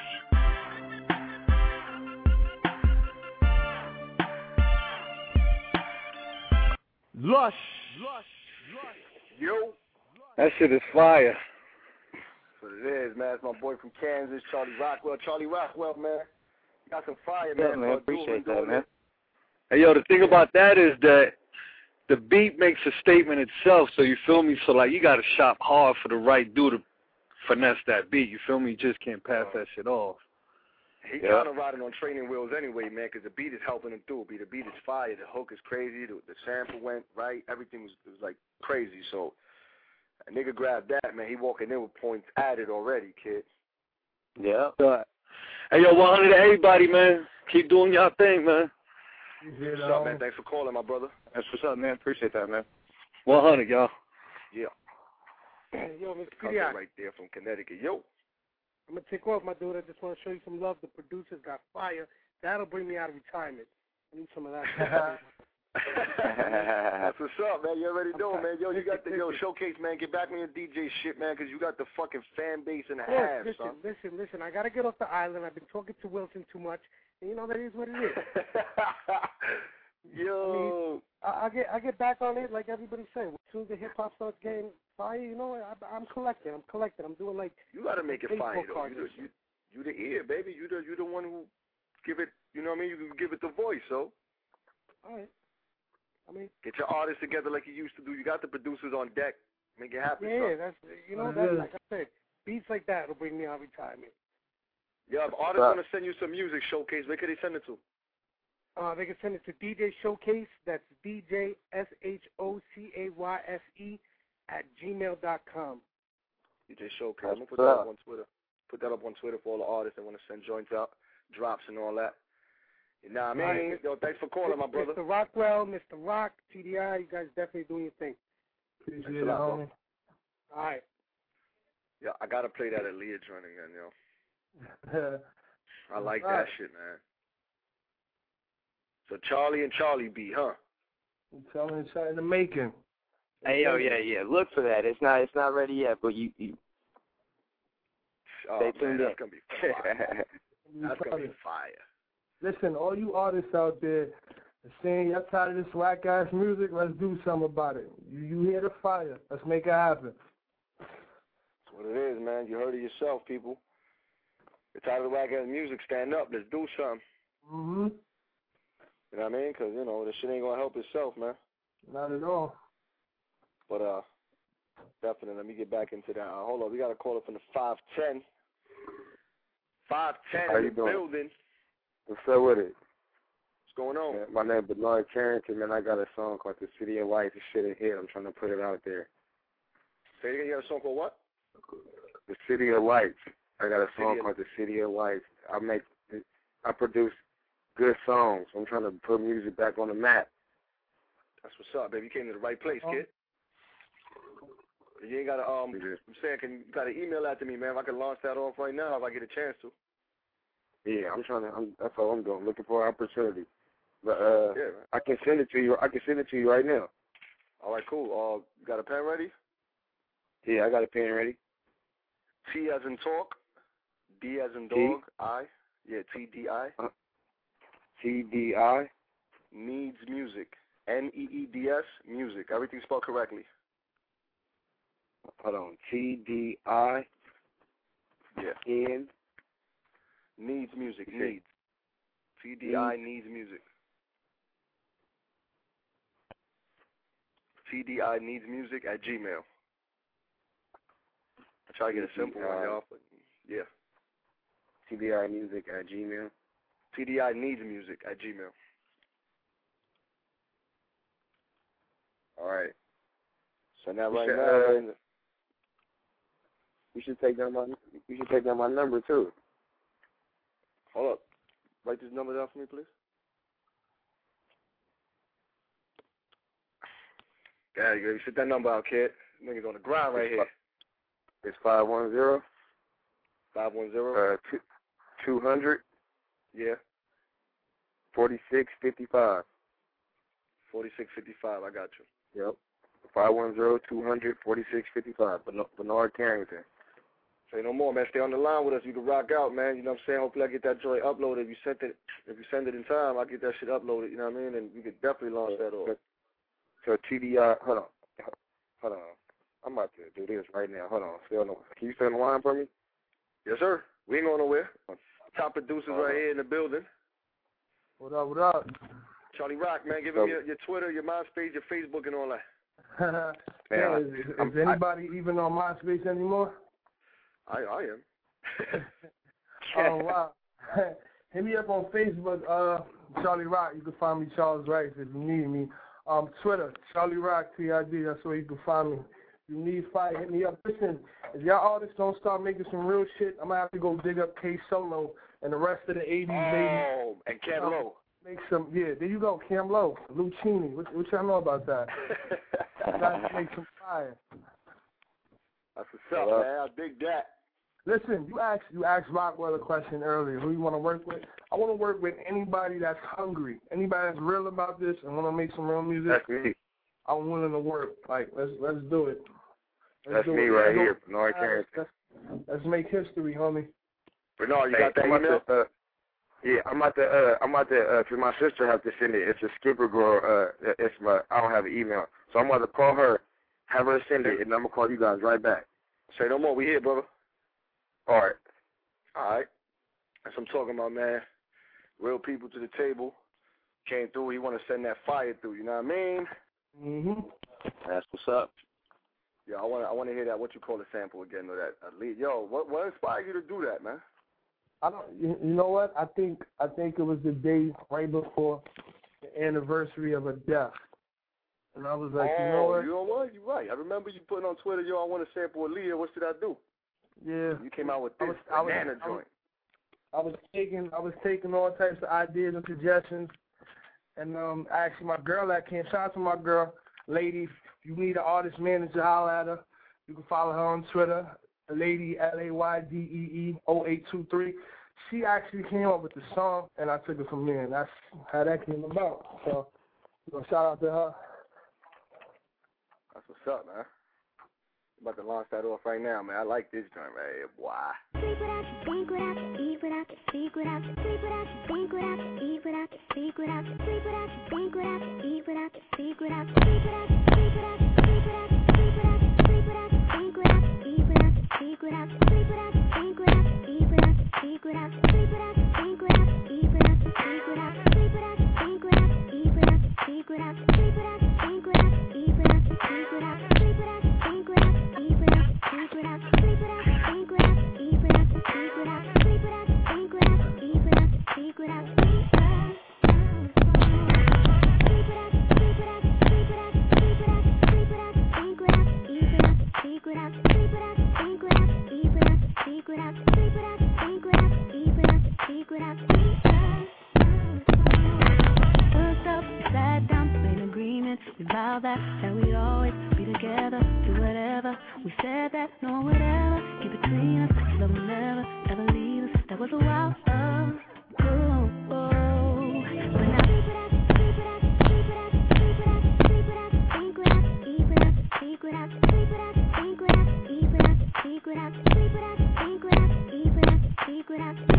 S16: Lush.
S2: Yo.
S16: That shit is fire.
S2: That's what it is, man. It's my boy from Kansas, Charlie Rockwell. Charlie Rockwell, man. You got some fire, man.
S9: Yeah, man. Appreciate that, man.
S16: Hey, yo, the thing about that is that the beat makes a statement itself, so you feel me? So, like, you got to shop hard for the right dude to finesse that beat. You feel me? You just can't pass that shit off.
S2: He kind of riding on training wheels anyway, man, because the beat is helping him through. The beat is fire. The hook is crazy. The sample went right. Everything was like crazy. So a nigga grabbed that, man. He walking in with points added already, kid.
S9: Yeah.
S16: Hey, yo, 100 to everybody, man. Keep doing y'all thing, man.
S2: What's up, man? Thanks for calling, my brother.
S9: That's what's up, man. Appreciate that, man.
S16: 100, y'all.
S2: Yeah.
S14: Yo, Mr.
S2: Comes
S14: PDI.
S2: right there from Connecticut. Yo.
S14: I'm going to take off, my dude. I just want to show you some love. The producers got fire. That'll bring me out of retirement. I need some of that.
S2: That's what's up, man. You already know, man. Yo, you got the showcase, man. Get back on your DJ shit, man, because you got the fucking fan base and a half, son.
S14: Listen. I got to get off the island. I've been talking to Wilson too much. And you know, that is what it is.
S2: Yo.
S14: I get back on it like everybody's saying. As soon as the hip-hop starts getting fire, you know, I'm collecting. I'm doing like...
S2: You got to make it fire, though.
S14: Cards.
S2: You the ear, baby. You the one who give it, you know what I mean? You can give it the voice, so...
S14: All right. I mean...
S2: Get your artists together like you used to do. You got the producers on deck. Make it happen,
S14: Yeah,
S2: son.
S14: that's... You know, that's like I said, beats like that will bring me out of retirement.
S2: Yeah, if artists want to send you some music showcase, where can they send it to?
S14: They can send it to DJ Showcase. That's DJSHOCAYSE@gmail.com.
S2: DJ Showcase. I'm going to put that up on Twitter. Put that up on Twitter for all the artists that want to send joints out, drops and all that. You know what I mean? Right. Yo, thanks for calling, my brother.
S14: Mr. Rockwell, Mr. Rock, TDI, you guys definitely doing your thing.
S10: Appreciate it, homie.
S14: All right.
S2: Yeah, I got to play that Aaliyah joint again, yo. I like that shit, man. So Charlie and Charlie B, huh?
S10: I'm telling you, it's in the making.
S9: Hey, yo, yeah. Look for that. It's not ready yet, but you stay tuned in.
S2: That's gonna be fire. That's gonna be fire.
S10: Listen, all you artists out there saying y'all tired of this whack ass music, let's do something about it. You hear the fire. Let's make it happen.
S2: That's what it is, man. You heard it yourself, people. You're tired of the whack ass music, stand up. Let's do something.
S10: Mm-hmm.
S2: You know what I mean? Because, you know, this shit ain't going to help itself, man.
S10: Not at all.
S2: But, definitely, let me get back into that. Hold on, we got a caller from the 510. 510
S17: How
S2: in
S17: you
S2: the
S17: doing?
S2: building.
S17: What's up with it?
S2: What's going on?
S17: Man, my name is Bernard Carrington, man. I got a song called The City of Lights. This shit in here. I'm trying to put it out there.
S2: Say it again, you got a song called what?
S17: The City of Lights. I got a song called The City of Lights. I produce good songs. I'm trying to put music back on the map.
S2: That's what's up, baby. You came to the right place, kid. You ain't gotta I'm saying, you gotta email that to me, man. If I can launch that off right now, if I get a chance to.
S17: Yeah, that's all I'm doing. Looking for an opportunity. But
S2: yeah,
S17: I can send it to you. I can send it to you right now.
S2: All right, cool. You got a pen ready?
S17: Yeah, I got a pen ready.
S2: T as in talk, D as in dog, I. Yeah, TDI.
S17: TDI.
S2: Needs music. NEEDS music. Everything spelled correctly.
S17: Hold on. TDI.
S2: Yeah.
S17: N.
S2: Needs music. Needs. TDI needs music. TDI needs music at Gmail. I try to get a simple one, y'all, but yeah.
S17: TDI music at Gmail.
S2: TDI needs music at Gmail. All right. So now right now,
S17: you should take down my number too.
S2: Hold up. Write this number down for me, please. Yeah, you sit that number out, kid. Niggas on the ground right here.
S17: It's 510.
S2: 510.
S17: 200.
S2: Yeah.
S17: 4655.
S2: 4655. I got you.
S17: Yep. 510-200-4655. Bernard Carrington.
S2: Say no more, man. Stay on the line with us. You can rock out, man. You know what I'm saying? Hopefully I get that joint uploaded. If you send it in time, I'll get that shit uploaded. You know what I mean? And we could definitely launch that off.
S17: So TDI, hold on. I'm about to do this right now. Hold on. Can you stay on the line for me?
S2: Yes, sir. We ain't going nowhere. Top producers right here in the building.
S10: What up?
S2: Charlie Rock, man. Give him your Twitter, your MySpace, your Facebook, and all that.
S10: Yeah, is anybody even on MySpace anymore?
S2: I am.
S10: Oh, wow. Hit me up on Facebook, Charlie Rock. You can find me, Charles Rice, if you need me. Twitter, Charlie Rock, TID. That's where you can find me. If you need fight, hit me up. Listen, if y'all artists don't start making some real shit, I'm going to have to go dig up K-Solo and the rest of the 80s, baby.
S2: Oh, and Cam Lowe.
S10: Make some, yeah, there you go, Cam Lowe, Lucchini. What y'all know about that? You guys make some fire.
S2: That's what's up, man. I dig that.
S10: Listen, you asked Rockwell a question earlier. Who you want to work with? I want to work with anybody that's hungry, anybody that's real about this and want to make some real music.
S17: That's me.
S10: I'm willing to work. Like, let's do it.
S17: That's me right here, Bernard Carrington.
S10: Let's make history, homie.
S2: Bernard, you got that email?
S17: Yeah, I'm at the cause my sister has to send it. It's a skipper girl. I don't have an email, so I'm going to call her, have her send it, and I'm gonna call you guys right back.
S2: Say no more. We here, brother.
S17: All right.
S2: That's what I'm talking about, man. Real people to the table. Came through. He want to send that fire through. You know what I mean?
S10: Mhm.
S2: That's what's up. Yeah, I want to hear that. What you call a sample again, or that lead? Yo, what inspired you to do that, man?
S10: I don't. You know what? I think it was the day right before the anniversary of a death, and I was like, you know what?
S2: You're right. I remember you putting on Twitter, yo, I want to sample Aaliyah. What should I do?
S10: Yeah.
S2: You came out with this banana joint.
S10: I was taking all types of ideas and suggestions, and actually my girl that came. Shout out to my girl, lady. If you need an artist manager, holler at her. You can follow her on Twitter. Lady LAYDEE 0823. She actually came up with the song, and I took it from there. And that's how that came about. So, shout out to her.
S2: That's what's up, man. I'm about to launch that off right now, man. I like this joint right here, boy.
S8: Sleep without you, think without you, eat without you, speak without you, sleep without you, think without you, eat without you, speak without you, sleep without you, think without you, eat without you, speak without you, sleep without you, sleep without you, sleep without you, sleep without you, sleep without you, think without you, eat without you, speak without you, sleep without you, think without you, eat without you, speak without you, sleep without you, think without you, eat without you, speak without you, sleep without you, think without you, eat without you, speak without you, sleep without you, think without you, eat without you, speak without you, sleep without you, think without you, eat without you, speak without you, sleep without you, think without you, eat without you, speak without you, sleep without you, think without you, eat without you, speak without you.
S12: We vow that we'd always be together, do whatever We said that no one would ever get between us. Love will never, ever leave us. That was a while ago. But now sleep without you, sleep without you, sleep without you, sleep without you, sleep without you, think without you, eat without you, speak without you, sleep without you, think without you, eat without you, speak without you, sleep without you, think without you, eat without you, speak without you.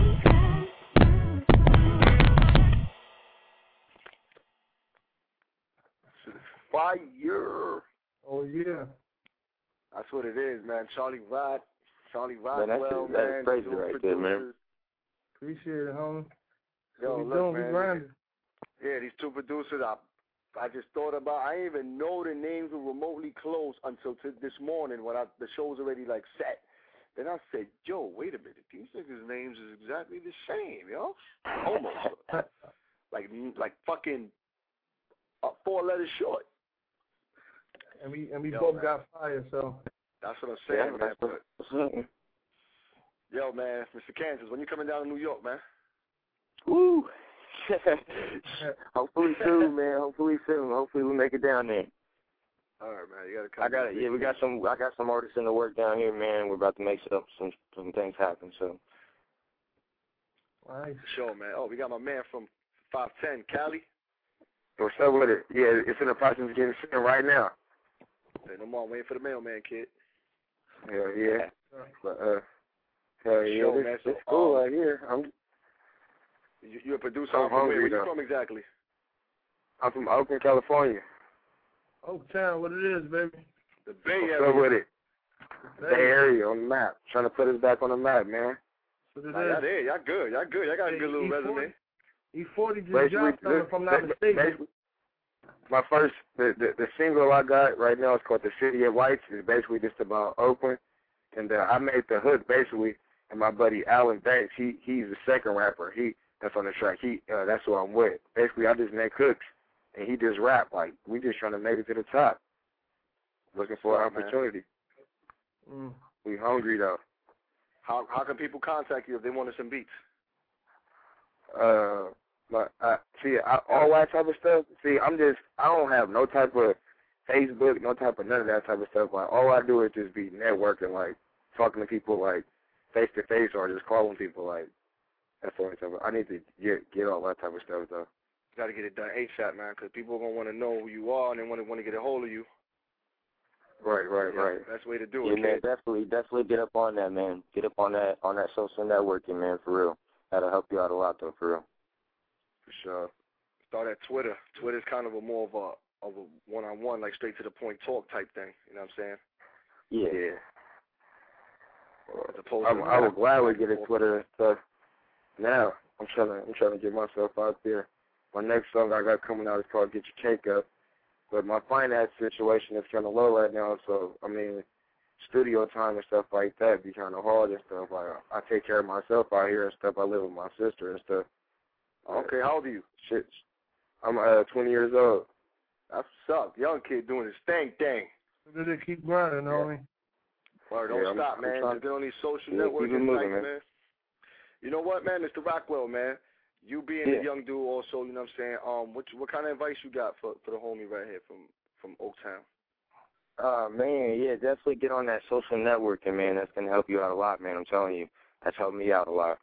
S2: Fire.
S10: Oh yeah.
S2: That's what it is, man. Charlie
S9: Man,
S2: Rockwell,
S9: that's
S2: man.
S9: crazy
S2: two
S9: right
S2: producers.
S9: there, man.
S10: Appreciate it, homie.
S2: Yo,
S10: we
S2: look,
S10: doing?
S2: man.
S10: We grinding.
S2: Yeah, these two producers, I just thought about. I didn't even know the names were remotely close until this morning when the show's already like set. Then I said, yo, wait a minute. These niggas' names is exactly the same, yo. Almost. like fucking 4 letters short.
S10: And we both got fire, so.
S2: That's what I'm saying, man. But, yo, man, Mr. Kansas, when you coming down to New York, man?
S9: Woo! Hopefully soon, man. Hopefully soon. Hopefully we make it down there.
S2: All right, man. You gotta come.
S9: I got some artists in the work down here, man. We're about to make some things happen. So.
S10: Nice.
S2: Sure, man. Oh, we got my man from 510, Cali.
S17: What's up with it? Yeah, it's in the process of getting sent right now.
S2: Hey, no more. I'm waiting for the mailman, kid.
S17: Hell yeah. But hell yeah,
S2: Sure, man.
S17: it's cool right here.
S2: You're a producer.
S17: I'm hungry,
S2: where you
S17: though.
S2: from exactly?
S17: I'm from Oakland, California.
S10: Oaktown, what it is, baby.
S2: The Bay Area.
S17: What's up with it? Bay Area on the map. Trying to put us back on the map, man.
S10: What it is.
S2: Y'all there. Y'all good. Y'all got a good little resume.
S10: E40 just dropped something, if I'm not mistaken.
S17: My first, the single I got right now is called The City of Lights. It's basically just about Oakland. And I made the hook basically, and my buddy Alan Banks, he's the second rapper. That's on the track. That's who I'm with. Basically, I just make hooks, and he just rap. Like, we just trying to make it to the top. Looking for an opportunity. We hungry, though.
S2: How can people contact you if they wanted some beats?
S17: All that type of stuff. See, I don't have no type of Facebook, no type of none of that type of stuff. Like, all I do is just be networking, like, talking to people, like, face-to-face or just calling people, like, that's the only type of, I need to get all that type of stuff, though.
S2: You got to get it done ASAP, man, because people are going to want to know who you are and they want to get a hold of you.
S17: Right.
S2: That's the way to do
S9: Yeah,
S2: it,
S9: man,
S2: kid.
S9: definitely get up on that, man. Get up on that social networking, man, for real. That'll help you out a lot, though, for real.
S2: For sure. Start at Twitter. Twitter's kind of more of a one-on-one, like straight to the point talk type thing. You know what I'm saying?
S9: Yeah.
S2: As opposed
S17: I would gladly get a Twitter and stuff. Now I'm trying to get myself out there. My next song I got coming out is called Get Your Cake Up. But my finance situation is kind of low right now, so I mean, studio time and stuff like that be kind of hard and stuff. Like I take care of myself out here and stuff. I live with my sister and stuff.
S2: Okay, how old are you?
S17: Shit, I'm 20 years old.
S2: That's what's up. Young kid doing his thing.
S10: Did it keep grinding, homie?
S2: Word, don't stop, man. Just get on these social networks
S17: keep it moving,
S2: man. You know what, man? Mr. Rockwell, man. You being a young dude also, you know what I'm saying? What kind of advice you got for the homie right here from Oaktown?
S9: Man, yeah, definitely get on that social networking, man. That's gonna help you out a lot, man. I'm telling you, that's helped me out a lot.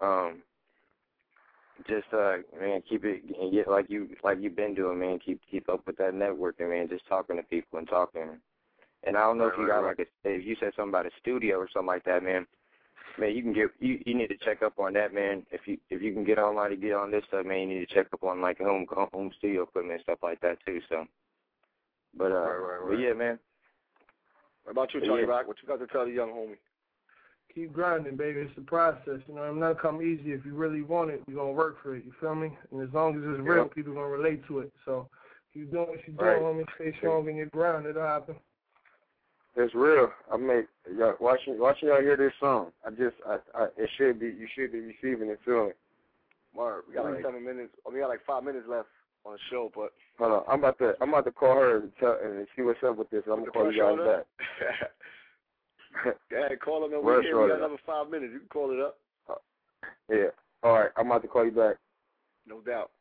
S9: Just man, keep it and get like you've been doing, man. Keep up with that networking, man. Just talking to people and talking. And I don't know if you got if you said something about a studio or something like that, man. Man, you can you need to check up on that, man. If you can get online to get on this stuff, man, you need to check up on like home studio equipment and stuff like that too. So, but but yeah, man.
S2: What about you, Charlie Rock? What you got to tell the young homie?
S10: Keep grinding, baby. It's a process. You know, it's not come easy. If you really want it, you're gonna work for it. You feel me? And as long as it's real, people gonna relate to it. So keep doing what you're doing, homie. Stay strong in your grind. It'll happen.
S17: It's real. Watching y'all hear this song. You should be receiving it soon.
S2: Word. We got like 7 minutes. We got like 5 minutes left on the show, but
S17: hold on. I'm about to call her and see what's up with this. I'm gonna call you guys back.
S2: Yeah, call him. We got another 5 minutes. You can call it up.
S17: Yeah. All right. I'm about to call you back.
S2: No doubt.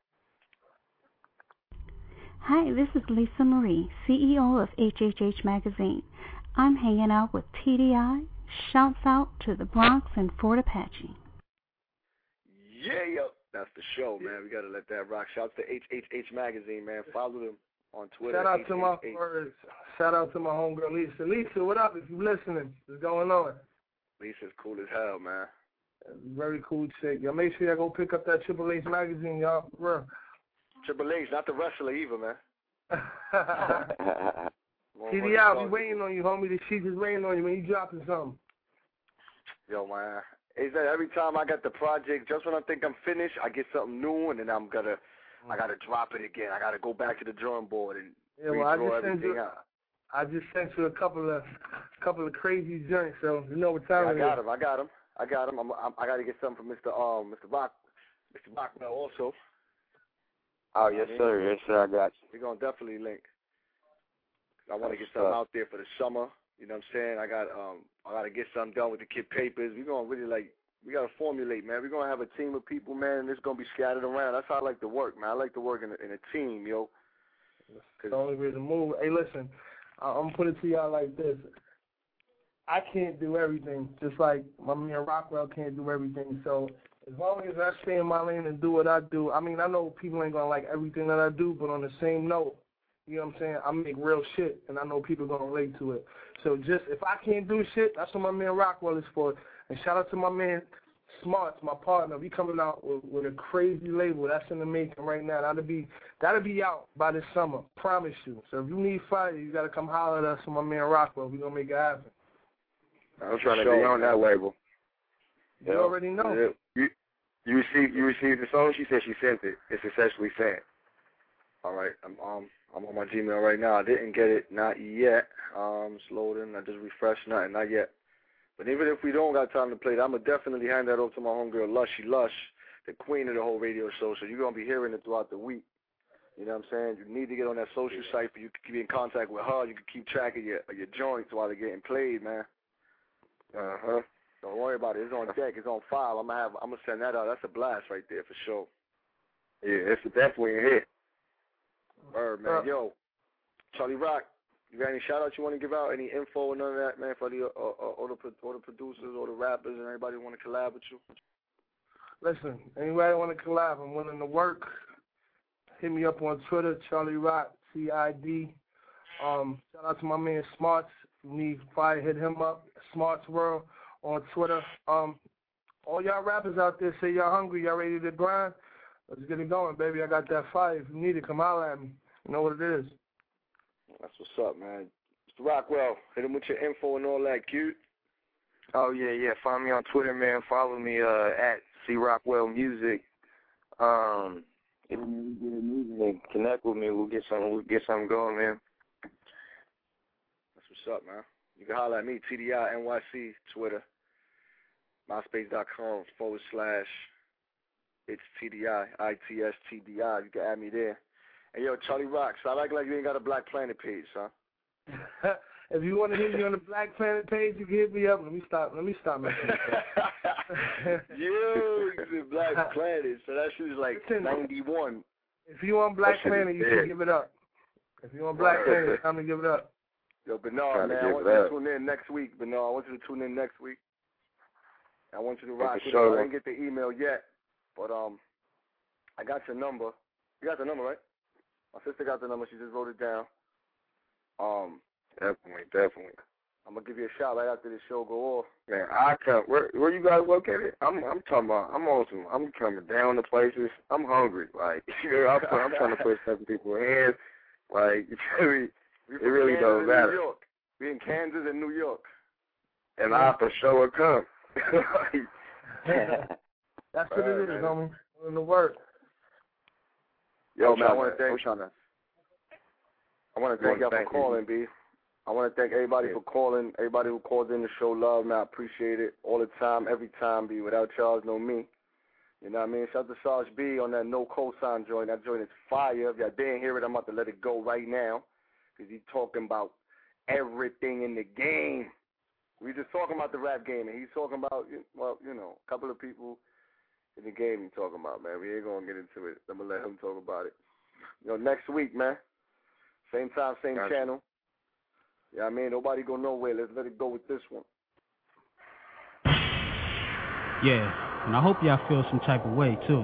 S18: Hi, this is Lisa Marie, CEO of HHH Magazine. I'm hanging out with TDI. Shouts out to the Bronx and Fort Apache.
S2: Yeah, that's the show, man. We got to let that rock. Shout out to HHH Magazine, man. Follow them on Twitter.
S10: Shout out to my homegirl Lisa. Lisa, what up? If you listening, what's going on?
S2: Lisa's cool as hell, man.
S10: Very cool chick. Y'all make sure y'all go pick up that Triple H magazine, y'all. For real.
S2: Triple H, not the wrestler either, man.
S10: TDI, we waiting on you, homie. The sheet is waiting on you when you dropping something.
S2: Yo, man. Is that every time I got the project, just when I think I'm finished, I get something new, and then I gotta drop it again. I gotta go back to the drawing board and redraw everything out.
S10: I just sent you a couple of crazy joints, so you know what time it is.
S2: I got him. I gotta get something from Mr. Rockwell also.
S9: Oh yes, sir. Yes, sir. I got you.
S2: We're gonna definitely link. I want to get something out there for the summer. You know what I'm saying? I gotta get something done with the Kid Papers. We're gonna really we gotta formulate, man. We're gonna have a team of people, man, and it's gonna be scattered around. That's how I like to work, man. I like to work in a team, yo.
S10: It's the only way to move. Hey, listen, I'm gonna put it to y'all like this. I can't do everything, just like my man Rockwell can't do everything. So as long as I stay in my lane and do what I do, I mean, I know people ain't gonna like everything that I do, but on the same note, you know what I'm saying, I make real shit, and I know people gonna relate to it. So just, if I can't do shit, that's what my man Rockwell is for. And shout out to my man Smarts, my partner. We coming out with a crazy label that's in the making right now. That'll be out by this summer, promise you. So if you need fire, you gotta come holler at us with my man Rockwell. We gonna make it happen.
S17: I'm trying to be on that label.
S10: You already know.
S17: You received the song? She said she sent it. It's successfully sent.
S2: All right. I'm on my Gmail right now. I didn't get it, not yet. It's loading. I just refreshed, nothing, not yet. But even if we don't got time to play it, I'm going to definitely hand that over to my homegirl, Lushy Lush, the queen of the whole radio show. So you're going to be hearing it throughout the week. You know what I'm saying? You need to get on that social site for you to be in contact with her. You can keep track of your joints while they're getting played, man. Don't worry about it. It's on deck. It's on file. I'm gonna send that out. That's a blast right there for sure.
S17: Yeah, it's definitely a hit.
S2: Bird, man. Yo, Charlie Rock, you got any shout outs you want to give out? Any info or none of that, man, for all the producers, all the rappers, and everybody who want to collab with you?
S10: Listen, anybody want to collab, I'm willing to work. Hit me up on Twitter, Charlie Rock, CID. Shout out to my man Smarts. If you need fire, hit him up. Smarts World on Twitter. All y'all rappers out there, say y'all hungry, y'all ready to grind. Let's get it going, baby. I got that fire. If you need it, come holler at me. You know what it is.
S2: That's what's up, man. Mr. Rockwell, hit him with your info and all that, cute.
S9: Oh, yeah. Find me on Twitter, man. Follow me at CRockwellMusic. If you get a music, connect with me. We'll get something going, man.
S2: That's what's up, man. You can holler at me, TDI NYC, Twitter, myspace.com/ it's TDI, ITSTDI. You can add me there. And yo, Charlie Rocks, I like you ain't got a Black Planet page, huh?
S10: If you want to hit me on the Black Planet page, you can hit me up. Let me stop messing
S2: Yo, the Black Planet. So that shit is like 91.
S10: If you want Black Planet, you should give it up. If you want Black Planet, it's time to give it up.
S2: Yo, Bernard, man, I want you to tune in next week. Bernard, I want you to tune in next week. I want you to rock with I didn't get the email yet, but I got your number. You got the number, right? My sister got the number. She just wrote it down.
S17: Definitely.
S2: I'm gonna give you a shout right after this show go off.
S17: Man, I come. Where you guys located? I'm talking about. I'm coming down to places. I'm hungry. Like I'm trying to put certain people's hands. Like you feel me? It really don't matter.
S2: New York. We in Kansas and New York.
S17: And I for sure will come.
S10: That's what it is, homie. In the work.
S2: Yo, man, I want to thank y'all for calling, B. I want to thank everybody for calling, everybody who calls in to show love, man. I appreciate it all the time, every time, B. Without y'all, no me. You know what I mean? Shout out to Sarge B on that no cosign joint. That joint is fire. If y'all didn't hear it, I'm about to let it go right now because he's talking about everything in the game. We just talking about the rap game, and he's talking about, well, you know, a couple of people in the game he's talking about, man. We ain't going to get into it. I'm going to let him talk about it. You know, next week, man, same time, same channel. Yeah, I mean, nobody go nowhere. Let's let it go with this one.
S4: Yeah, and I hope y'all feel some type of way, too.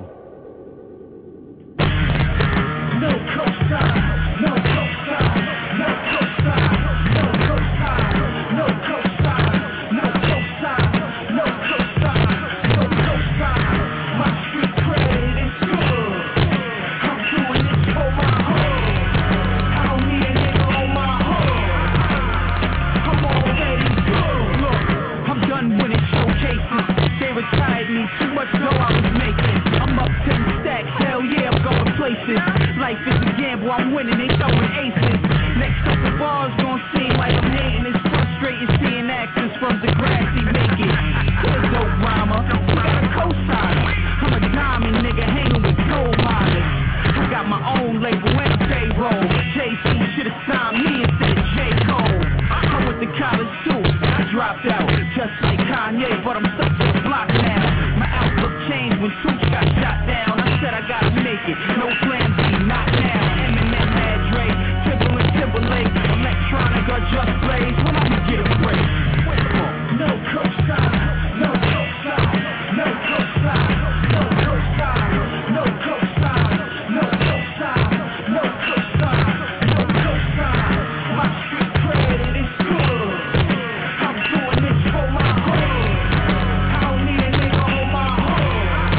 S5: No cosign, no cosign, no cosign, no cosign, no cosign, no cosign, no cosign, no cosign. My street cred is good. I'm doing this for my hood. I don't need a nigga on my hood. I'm already good. Look, I'm done winning showcases. They retired me, too much dough I was making. I'm up 10 stacks, hell yeah, I'm going places. Life is a gamble, I'm winning, they throwing aces. Next couple bars gon' seem like I'm hating. It's frustrating seeing actors from the grassy make it. Good dope rhymer, you got a cosigner. I'm a diamond nigga hanging with gold miners. I got my own label and payroll. Jay-Z should've signed me instead of J. Cole. I went to college too, I dropped out. Just like Kanye, but I'm stuck to the block now. My outlook changed when Tupac got shot down. I said I gotta make it, no plan B, not now. Eminem, Mad Dre, Timberland, Timberlake, Electronic or Just Blaze. When I'ma get a break? No cosign, no cosign, no cosign, no cosign, no cosign, no cosign, no cosign, no cosign. My street credit is good. I'm doing this for my hood. I don't need a nigga on my hood.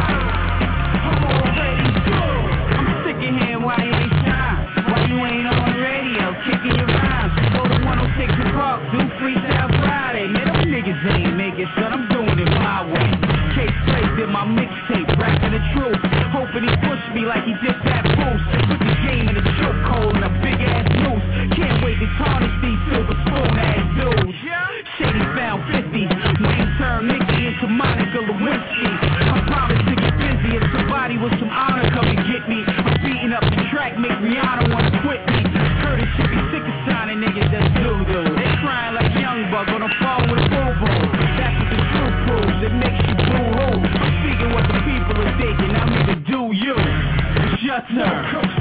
S5: I'm already good. I'm sick of hearing why you ain't shine, why you ain't on the radio, kicking your rhymes. Go to 106 and Park, do Freestyle Friday. Man, them niggas ain't make it, son, I'm doing it my way. K-Slay did my mixtape, rapping the truth. Hoping he pushed me like he did that boost. Put the game in a chokehold and a big ass noose. Can't wait to tarnish these silver spoon ass dudes. Shady found 50, Wayne turned Mickey into Monica Lewinsky. I promise to get busy if somebody with some honor come and get me. I'm beating up the track, make Rihanna wanna quit me. Curtis should be sick of signing niggas that's doo-doo. They crying like Young Buck on the phone with a boo-boo. That's what the truth proves, it makes you boo-hoo. I'm speaking what the people are thinking, I'm here to do you. It's your turn.